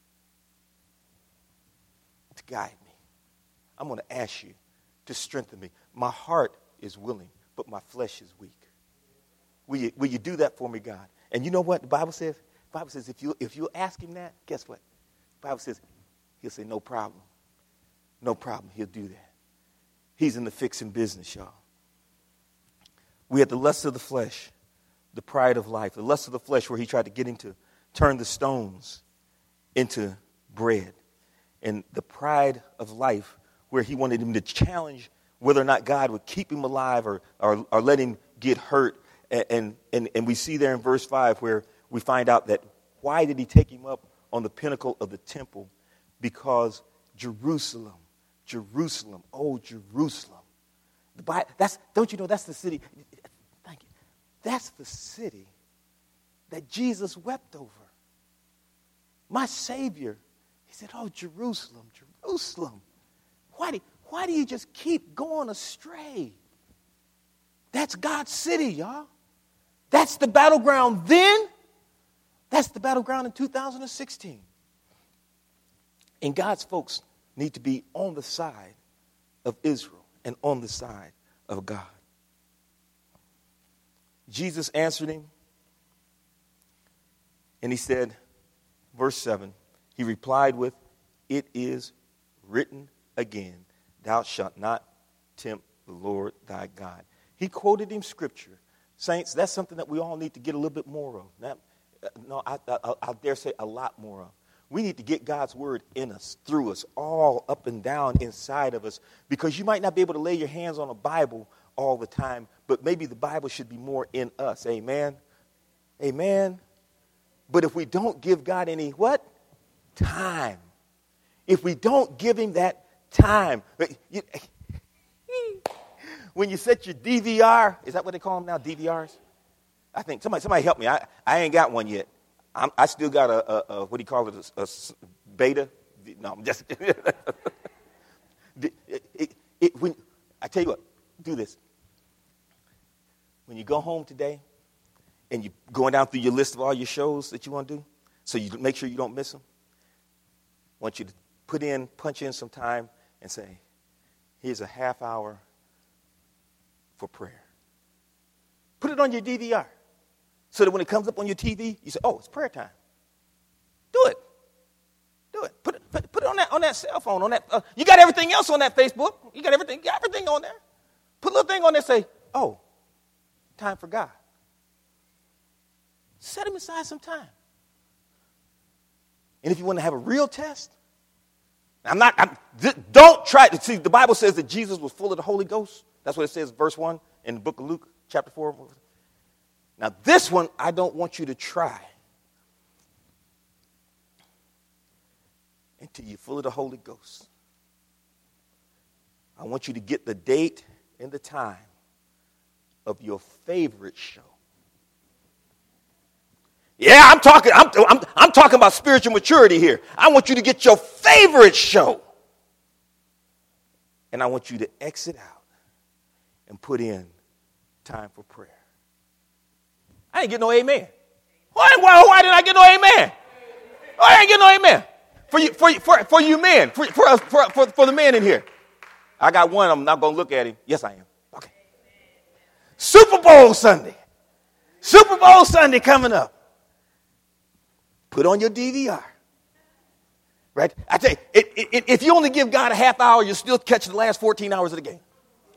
to guide me. I'm going to ask you to strengthen me. My heart is willing, but my flesh is weak. Will you, will you do that for me, God? And you know what the Bible says? The Bible says if you if you ask him that, guess what? The Bible says he'll say, no problem. No problem. He'll do that. He's in the fixing business, y'all. We had the lust of the flesh, the pride of life. The lust of the flesh where he tried to get him to turn the stones into bread. And the pride of life where he wanted him to challenge whether or not God would keep him alive or, or, or let him get hurt. And, and, and we see there in verse five where we find out that why did he take him up on the pinnacle of the temple? Because Jerusalem, Jerusalem, oh, Jerusalem. The Bible, that's, don't you know that's the city? Thank you. That's the city that Jesus wept over. My Savior, he said, oh, Jerusalem, Jerusalem. Why do, why do you just keep going astray? That's God's city, y'all. That's the battleground then. That's the battleground in two thousand sixteen. And God's folks need to be on the side of Israel and on the side of God. Jesus answered him, and he said, verse seven, he replied with, it is written again, thou shalt not tempt the Lord thy God. He quoted him scripture. Saints, that's something that we all need to get a little bit more of. Now, no, I, I, I dare say a lot more of. We need to get God's word in us, through us, all up and down inside of us, because you might not be able to lay your hands on a Bible all the time, but maybe the Bible should be more in us. Amen? Amen? But if we don't give God any what? Time. If we don't give him that time. You, when you set your D V R, is that what they call them now, D V Rs? I think, somebody somebody help me. I, I ain't got one yet. I'm, I still got a, a, a, what do you call it, a, a beta? No, I'm just, it, it, it, when, I tell you what, do this. When you go home today and you're going down through your list of all your shows that you want to do, so you make sure you don't miss them, I want you to put in, punch in some time and say, here's a half hour for prayer. Put it on your D V R so that when it comes up on your T V, you say, oh, it's prayer time. Do it. Do it. Put it, put, put it on that on that cell phone. On that, uh, you got everything else on that Facebook. You got everything, you got everything on there. Put a little thing on there, say, oh, time for God. Set him aside some time. And if you want to have a real test, I'm not, I'm, don't try to, see, the Bible says that Jesus was full of the Holy Ghost. That's what it says, verse one in the book of Luke, chapter four. Now, this one, I don't want you to try until you're full of the Holy Ghost. I want you to get the date and the time of your favorite show. Yeah, I'm talking, I'm, I'm, I'm talking about spiritual maturity here. I want you to get your favorite show. And I want you to exit out and put in time for prayer. I didn't get no amen. Why, why, why didn't I get no amen? Why I didn't get no amen? For you, for, for, for you men, for, for, us, for, for, for the men in here. I got one, I'm not going to look at him. Yes, I am. Okay. Super Bowl Sunday. Super Bowl Sunday coming up. Put on your D V R. Right? I tell you, it, it, if you only give God a half hour, you'll still catch the last fourteen hours of the game.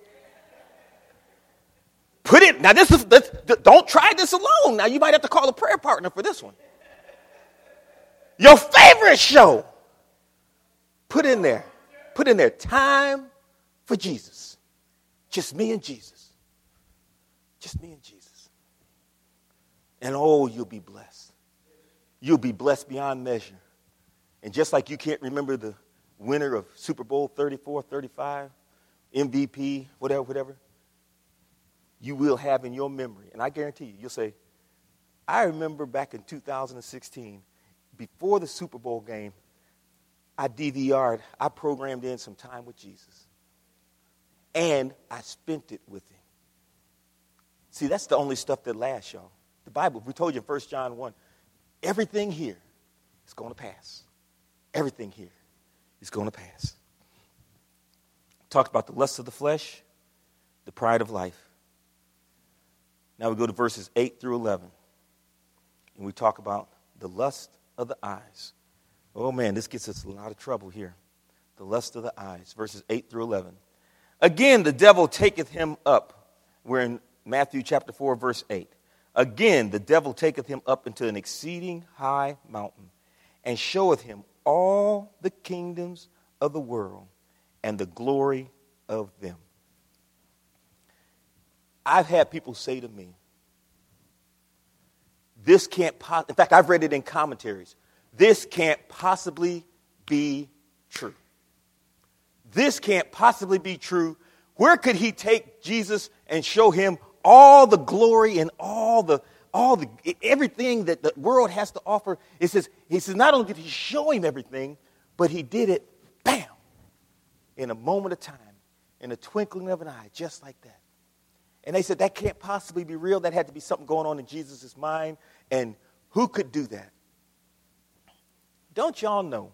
Put it, now this is, this, don't try this alone. Now you might have to call a prayer partner for this one. Your favorite show. Put in there. Put in there time for Jesus. Just me and Jesus. Just me and Jesus. And oh, you'll be blessed. You'll be blessed beyond measure. And just like you can't remember the winner of Super Bowl thirty-four, thirty-five, M V P, whatever, whatever, you will have in your memory. And I guarantee you, you'll say, I remember back in two thousand sixteen, before the Super Bowl game, I D V R'd, I programmed in some time with Jesus. And I spent it with him. See, that's the only stuff that lasts, y'all. The Bible, we told you in First John one, everything here is going to pass. Everything here is going to pass. Talked about the lust of the flesh, the pride of life. Now we go to verses eight through eleven. and we talk about the lust of the eyes. Oh, man, this gets us in a lot of trouble here. The lust of the eyes, verses eight through eleven. Again, the devil taketh him up. We're in Matthew chapter four, verse eight. Again, the devil taketh him up into an exceeding high mountain, and showeth him all the kingdoms of the world and the glory of them. I've had people say to me, this can't possibly, in fact, I've read it in commentaries, this can't possibly be true. This can't possibly be true. Where could he take Jesus and show him all the glory and all the all the everything that the world has to offer? It says, he says, not only did he show him everything, but he did it, bam, in a moment of time, in a twinkling of an eye, just like that. And they said that can't possibly be real. That had to be something going on in Jesus' mind. And who could do that? Don't y'all know?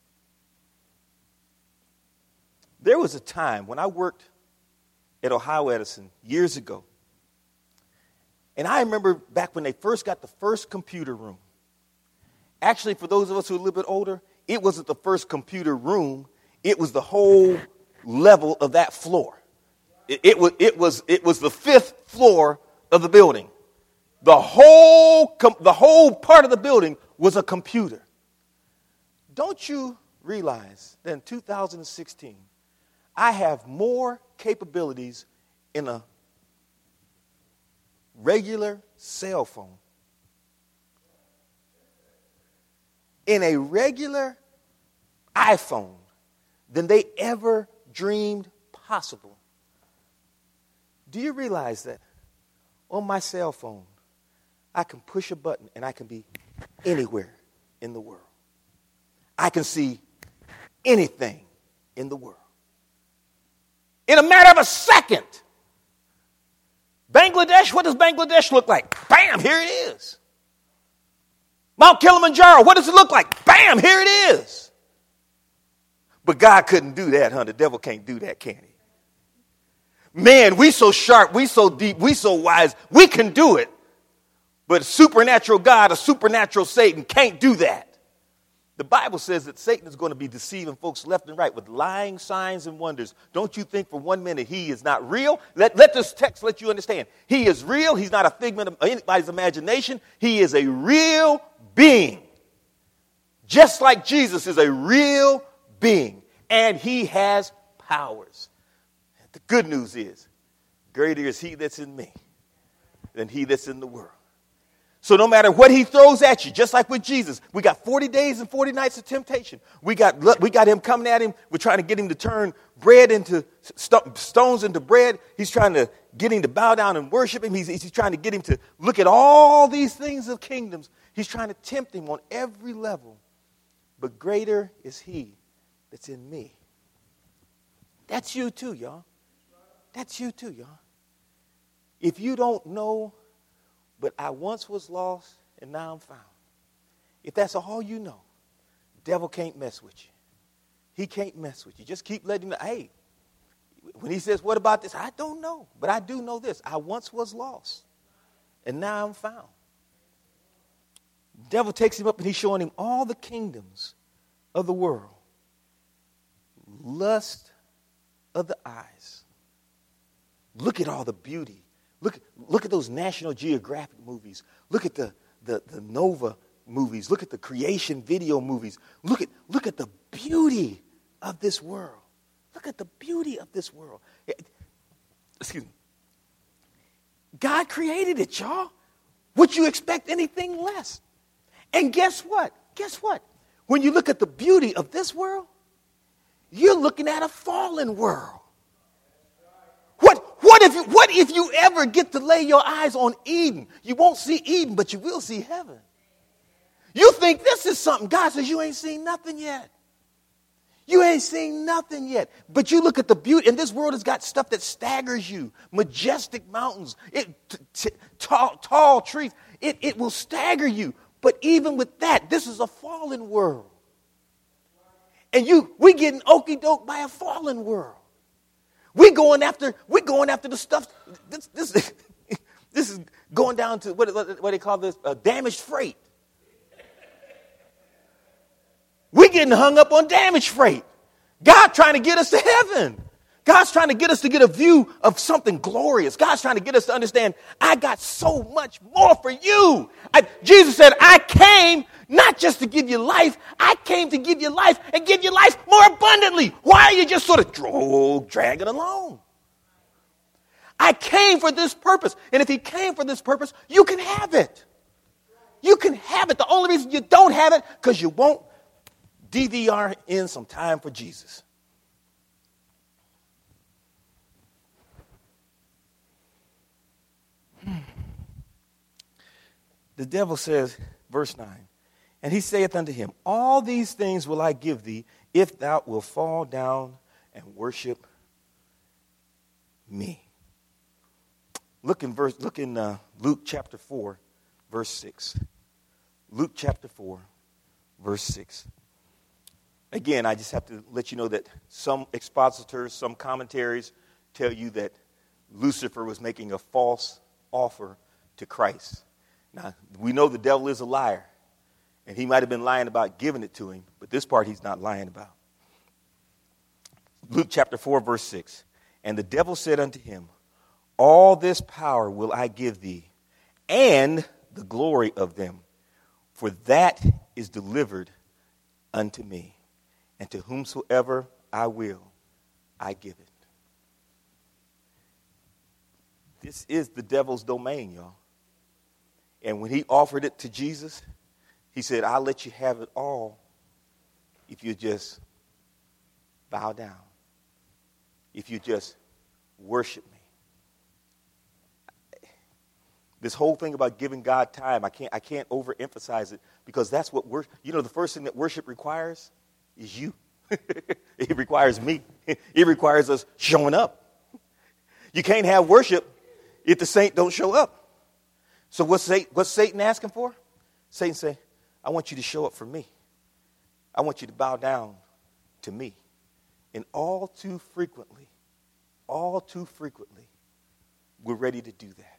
There was a time when I worked at Ohio Edison years ago. And I remember back when they first got the first computer room. Actually, for those of us who are a little bit older, it wasn't the first computer room. It was the whole level of that floor. It, it, was, it, was, it was the fifth floor of the building. The whole, com- the whole part of the building was a computer. Don't you realize that in two thousand sixteen, I have more capabilities in a regular cell phone, in a regular iPhone, than they ever dreamed possible. Do you realize that on my cell phone, I can push a button and I can be anywhere in the world? I can see anything in the world. In a matter of a second. Bangladesh, what does Bangladesh look like? Bam, here it is. Mount Kilimanjaro, what does it look like? Bam, here it is. But God couldn't do that, huh? The devil can't do that, can he? Man, we so sharp, we so deep, we so wise, we can do it. But a supernatural God, a supernatural Satan can't do that. The Bible says that Satan is going to be deceiving folks left and right with lying signs and wonders. Don't you think for one minute he is not real? Let, let this text let you understand. He is real. He's not a figment of anybody's imagination. He is a real being. Just like Jesus is a real being. And he has powers. The good news is, greater is he that's in me than he that's in the world. So no matter what he throws at you, just like with Jesus, we got forty days and forty nights of temptation. We got we got him coming at him. We're trying to get him to turn bread into st- stones into bread. He's trying to get him to bow down and worship him. He's, he's trying to get him to look at all these things of kingdoms. He's trying to tempt him on every level. But greater is he that's in me. That's you too, y'all. That's you too, y'all. If you don't know, but I once was lost and now I'm found. If that's all you know, the devil can't mess with you. He can't mess with you. Just keep letting him know, hey, when he says, what about this? I don't know, but I do know this. I once was lost and now I'm found. The devil takes him up and he's showing him all the kingdoms of the world. Lust of the eyes. Look at all the beauty. Look, look at those National Geographic movies. Look at the, the, the Nova movies. Look at the creation video movies. Look at, look at the beauty of this world. Look at the beauty of this world. Excuse me. God created it, y'all. Would you expect anything less? And guess what? Guess what? When you look at the beauty of this world, you're looking at a fallen world. What, what, if you, what if you ever get to lay your eyes on Eden? You won't see Eden, but you will see heaven. You think this is something. God says you ain't seen nothing yet. You ain't seen nothing yet. But you look at the beauty, and this world has got stuff that staggers you. Majestic mountains, it, t- t- tall, tall trees. It, it will stagger you. But even with that, this is a fallen world. And you, we getting okey-doke by a fallen world. We're going after, we're going after the stuff. This, this, this this is going down to what, what, what they call this, uh, damaged freight. We're getting hung up on damaged freight. God trying to get us to heaven. God's trying to get us to get a view of something glorious. God's trying to get us to understand, I got so much more for you. I, Jesus said, I came not just to give you life. I came to give you life and give you life more abundantly. Why are you just sort of drag, dragging along? I came for this purpose. And if he came for this purpose, you can have it. You can have it. The only reason you don't have it, because you won't D V R in some time for Jesus. The devil says, verse nine, and he saith unto him, all these things will I give thee, if thou wilt fall down and worship me. Look in verse. Look in uh, Luke chapter four, verse six. Luke chapter four, verse six. Again, I just have to let you know that some expositors, some commentaries tell you that Lucifer was making a false offer to Christ. Now, we know the devil is a liar, and he might have been lying about giving it to him, but this part he's not lying about. Luke chapter four, verse six. And the devil said unto him, all this power will I give thee, and the glory of them, for that is delivered unto me, and to whomsoever I will, I give it. This is the devil's domain, y'all. And when he offered it to Jesus, he said, I'll let you have it all if you just bow down, if you just worship me. This whole thing about giving God time, I can't I can't overemphasize it, because that's what worship, you know, the first thing that worship requires is you. It requires me. It requires us showing up. You can't have worship if the saint don't show up. So what's Satan, what's Satan asking for? Satan say, I want you to show up for me. I want you to bow down to me. And all too frequently, all too frequently, we're ready to do that.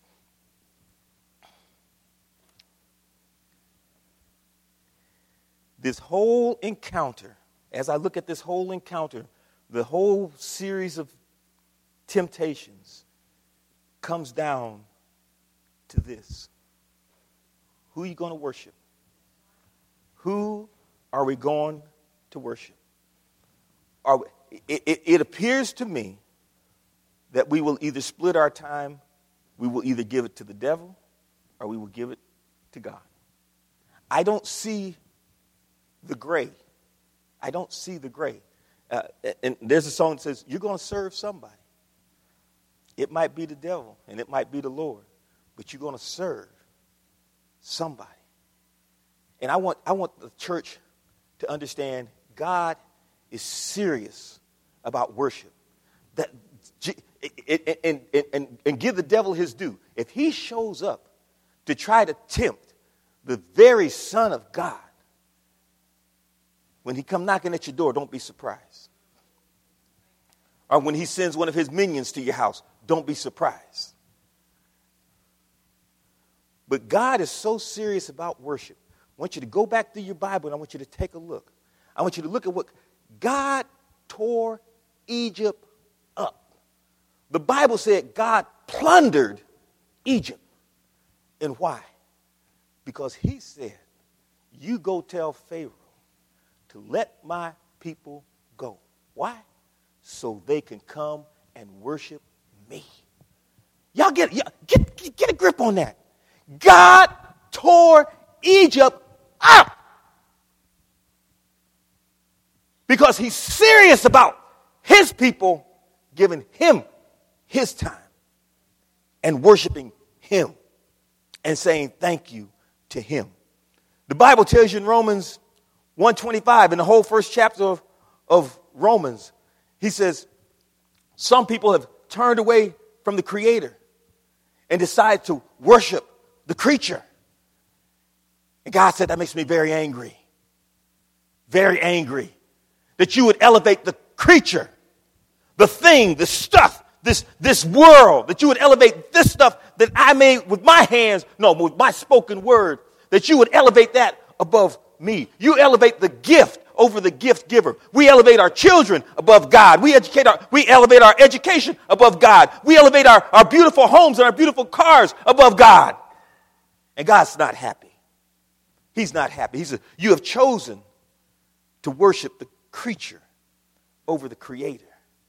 This whole encounter, as I look at this whole encounter, the whole series of temptations comes down to this. Who are you going to worship? Who are we going to worship? Are we, it, it, it appears to me that we will either split our time, we will either give it to the devil, or we will give it to God. I don't see the gray. I don't see the gray. Uh, and there's a song that says, you're going to serve somebody. It might be the devil, and it might be the Lord, but you're going to serve somebody. And I want I want the church to understand God is serious about worship. That and, and, and, and give the devil his due. If he shows up to try to tempt the very Son of God, when he come knocking at your door, don't be surprised. Or when he sends one of his minions to your house, don't be surprised. But God is so serious about worship. I want you to go back through your Bible, and I want you to take a look. I want you to look at what God tore Egypt up. The Bible said God plundered Egypt. And why? Because he said, you go tell Pharaoh to let my people go. Why? So they can come and worship me. Y'all get, y'all get, get a grip on that. God tore Egypt up because he's serious about his people giving him his time and worshiping him and saying thank you to him. The Bible tells you in Romans one twenty-five, in the whole first chapter of, of Romans, he says, some people have turned away from the Creator and decided to worship the creature. And God said, that makes me very angry. Very angry. That you would elevate the creature, the thing, the stuff this, this world, that you would elevate this stuff that I made with my hands, no, with my spoken word, that you would elevate that above me. You elevate the gift over the gift giver. We elevate our children above God. We educate our, we elevate our education above God. We elevate our, our beautiful homes and our beautiful cars above God. And God's not happy. He's not happy. He says, you have chosen to worship the creature over the creator.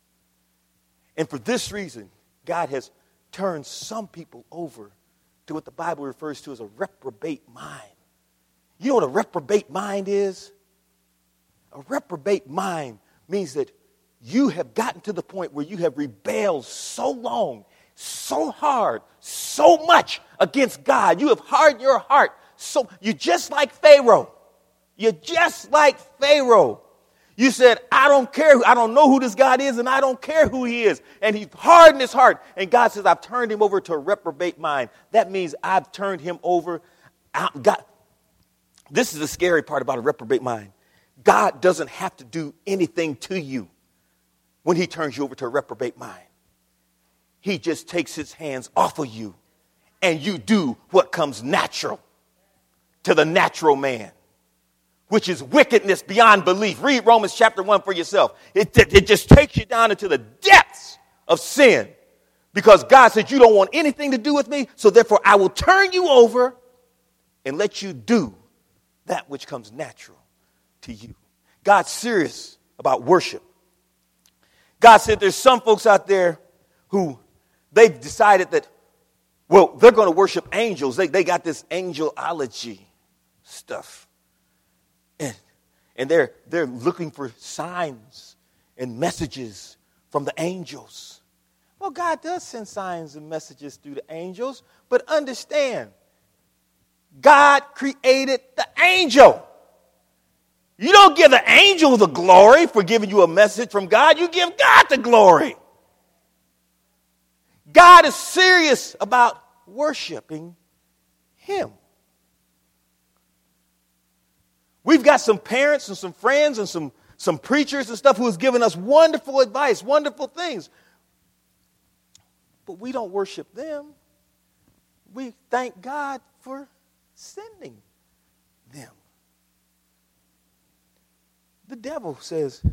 And for this reason, God has turned some people over to what the Bible refers to as a reprobate mind. You know what a reprobate mind is? A reprobate mind means that you have gotten to the point where you have rebelled so long, so hard, so much against God. You have hardened your heart. So you're just like Pharaoh. You're just like Pharaoh. You said, I don't care. I don't know who this God is, and I don't care who he is. And he hardened his heart. And God says, I've turned him over to a reprobate mind. That means I've turned him over. God, this is the scary part about a reprobate mind. God doesn't have to do anything to you when he turns you over to a reprobate mind. He just takes his hands off of you, and you do what comes natural to the natural man, which is wickedness beyond belief. Read Romans chapter one for yourself. It, it, it just takes you down into the depths of sin, because God said, you don't want anything to do with me, so therefore I will turn you over and let you do that which comes natural to you. God's serious about worship. God said there's some folks out there who they've decided that, well, they're going to worship angels. They, they got this angelology stuff. And, and they're, they're looking for signs and messages from the angels. Well, God does send signs and messages through the angels, but understand, God created the angel. You don't give the angel the glory for giving you a message from God. You give God the glory. God is serious about worshiping him. We've got some parents and some friends and some, some preachers and stuff who has given us wonderful advice, wonderful things. But we don't worship them. We thank God for sending them. The devil says,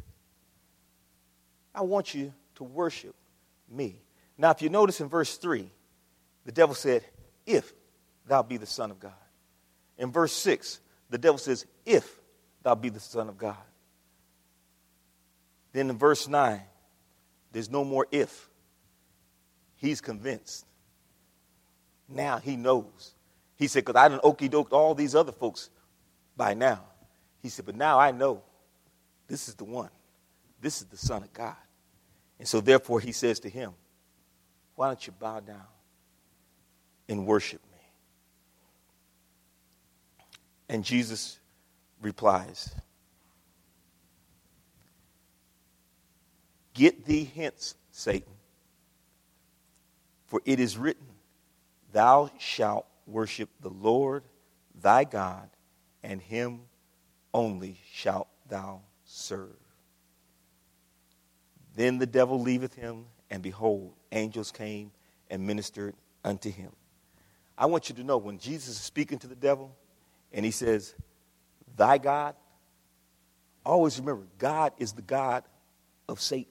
I want you to worship me. Now, if you notice in verse three, the devil said, if thou be the Son of God. In verse six, the devil says, if thou be the Son of God. Then in verse nine, there's no more if. He's convinced. Now he knows. He said, because I done okey-doked all these other folks by now. He said, but now I know this is the one. This is the Son of God. And so therefore he says to him, why don't you bow down and worship me? And Jesus replies, get thee hence, Satan, for it is written, thou shalt worship the Lord thy God, and him only shalt thou serve. Then the devil leaveth him, and behold, angels came and ministered unto him. I want you to know, when Jesus is speaking to the devil and he says, thy God, always remember, God is the God of Satan.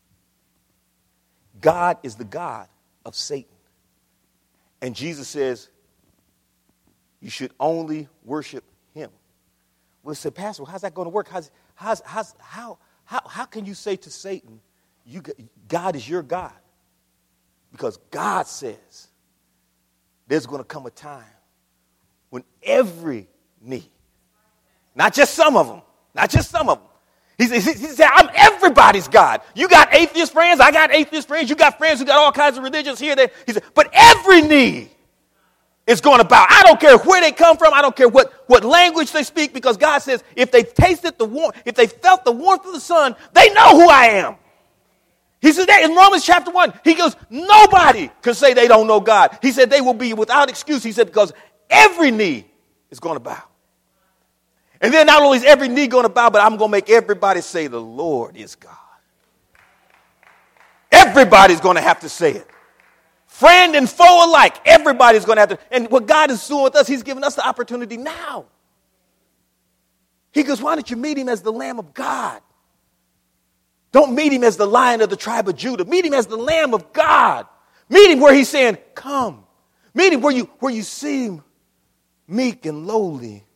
God is the God of Satan. And Jesus says, you should only worship him. Well, say, Pastor, how's that going to work? How's, how's, how's, how, how, how can you say to Satan, you, God is your God? Because God says there's going to come a time when every knee, not just some of them, not just some of them. He said, he said, I'm everybody's God. You got atheist friends, I got atheist friends, you got friends who got all kinds of religions here, there. He said, but every knee is going to bow. I don't care where they come from. I don't care what, what language they speak, because God says if they've tasted the warmth, if they felt the warmth of the sun, they know who I am. He said that in Romans chapter one. He goes, nobody can say they don't know God. He said they will be without excuse. He said, because every knee is going to bow. And then not only is every knee going to bow, but I'm going to make everybody say the Lord is God. Everybody's going to have to say it. Friend and foe alike, everybody's going to have to. And what God is doing with us, he's giving us the opportunity now. He goes, why don't you meet him as the Lamb of God? Don't meet him as the Lion of the tribe of Judah. Meet him as the Lamb of God. Meet him where he's saying, come. Meet him where you, where you see him meek and lowly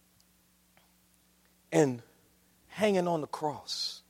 and hanging on the cross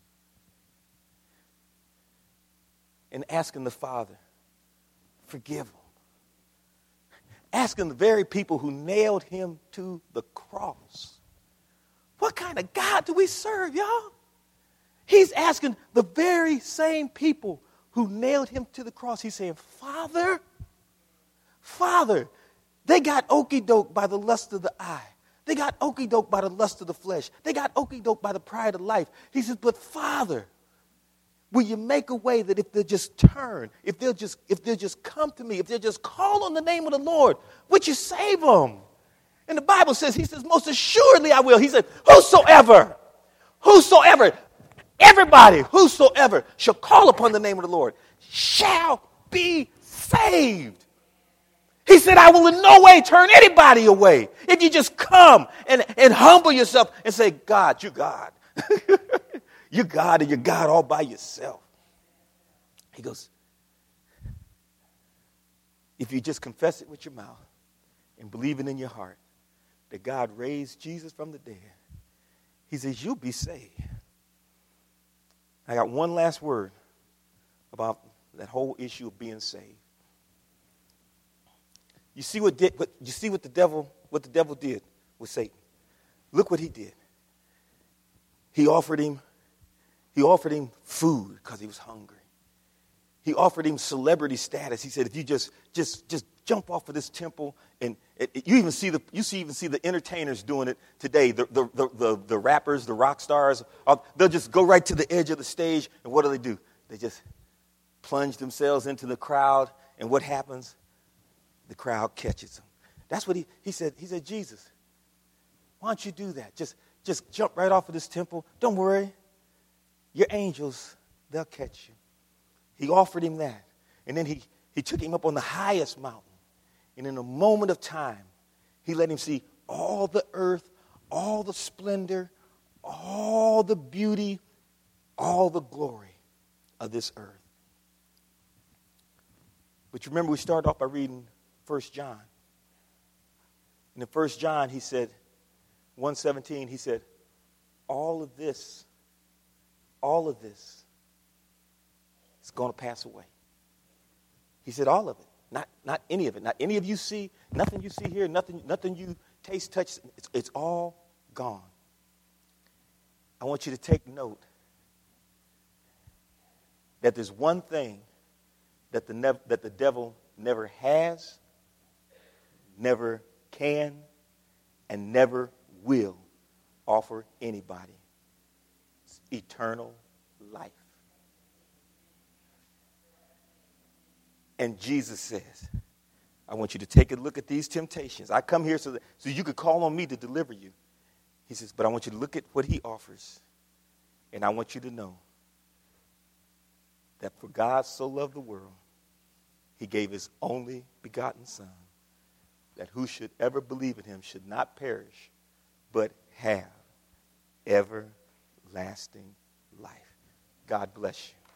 and asking the Father, forgive him. Asking the very people who nailed him to the cross. What kind of God do we serve, y'all? He's asking the very same people who nailed him to the cross. He's saying, Father, Father, they got okey-doke by the lust of the eye. They got okey-doke by the lust of the flesh. They got okey-doke by the pride of life. He says, but Father, will you make a way that if they'll just turn, if they'll just, if they'll just come to me, if they'll just call on the name of the Lord, would you save them? And the Bible says, he says, most assuredly I will. He said, whosoever, whosoever, everybody, whosoever shall call upon the name of the Lord shall be saved. He said, I will in no way turn anybody away. If you just come and, and humble yourself and say, God, you God. You're God and you're God all by yourself. He goes, if you just confess it with your mouth and believe it in your heart that God raised Jesus from the dead, he says, you'll be saved. I got one last word about that whole issue of being saved. You see what, did, what you see what the devil what the devil did with Satan. Look what he did. He offered him he offered him food because he was hungry. He offered him celebrity status. He said, if you just just just jump off of this temple, and it, it, you even see the you see even see the entertainers doing it today. The the the the, the rappers, the rock stars, uh, they'll just go right to the edge of the stage, and what do they do? They just plunge themselves into the crowd, and what happens? The crowd catches them. That's what he, he said. He said, Jesus, why don't you do that? Just, just jump right off of this temple. Don't worry. Your angels, they'll catch you. He offered him that. And then he, he took him up on the highest mountain. And in a moment of time, he let him see all the earth, all the splendor, all the beauty, all the glory of this earth. But you remember we started off by reading First John. And in First John, he said, one seventeen, he said, all of this, all of this is going to pass away. He said all of it, not, not any of it. Not any of you see, nothing you see here, nothing, nothing you taste, touch, it's, it's all gone. I want you to take note that there's one thing that the, nev- that the devil never has, never can, and never will offer anybody. It's eternal life. And Jesus says, I want you to take a look at these temptations. I come here so that so you could call on me to deliver you. He says, but I want you to look at what he offers. And I want you to know that for God so loved the world, he gave his only begotten Son, that who should ever believe in him should not perish, but have everlasting life. God bless you.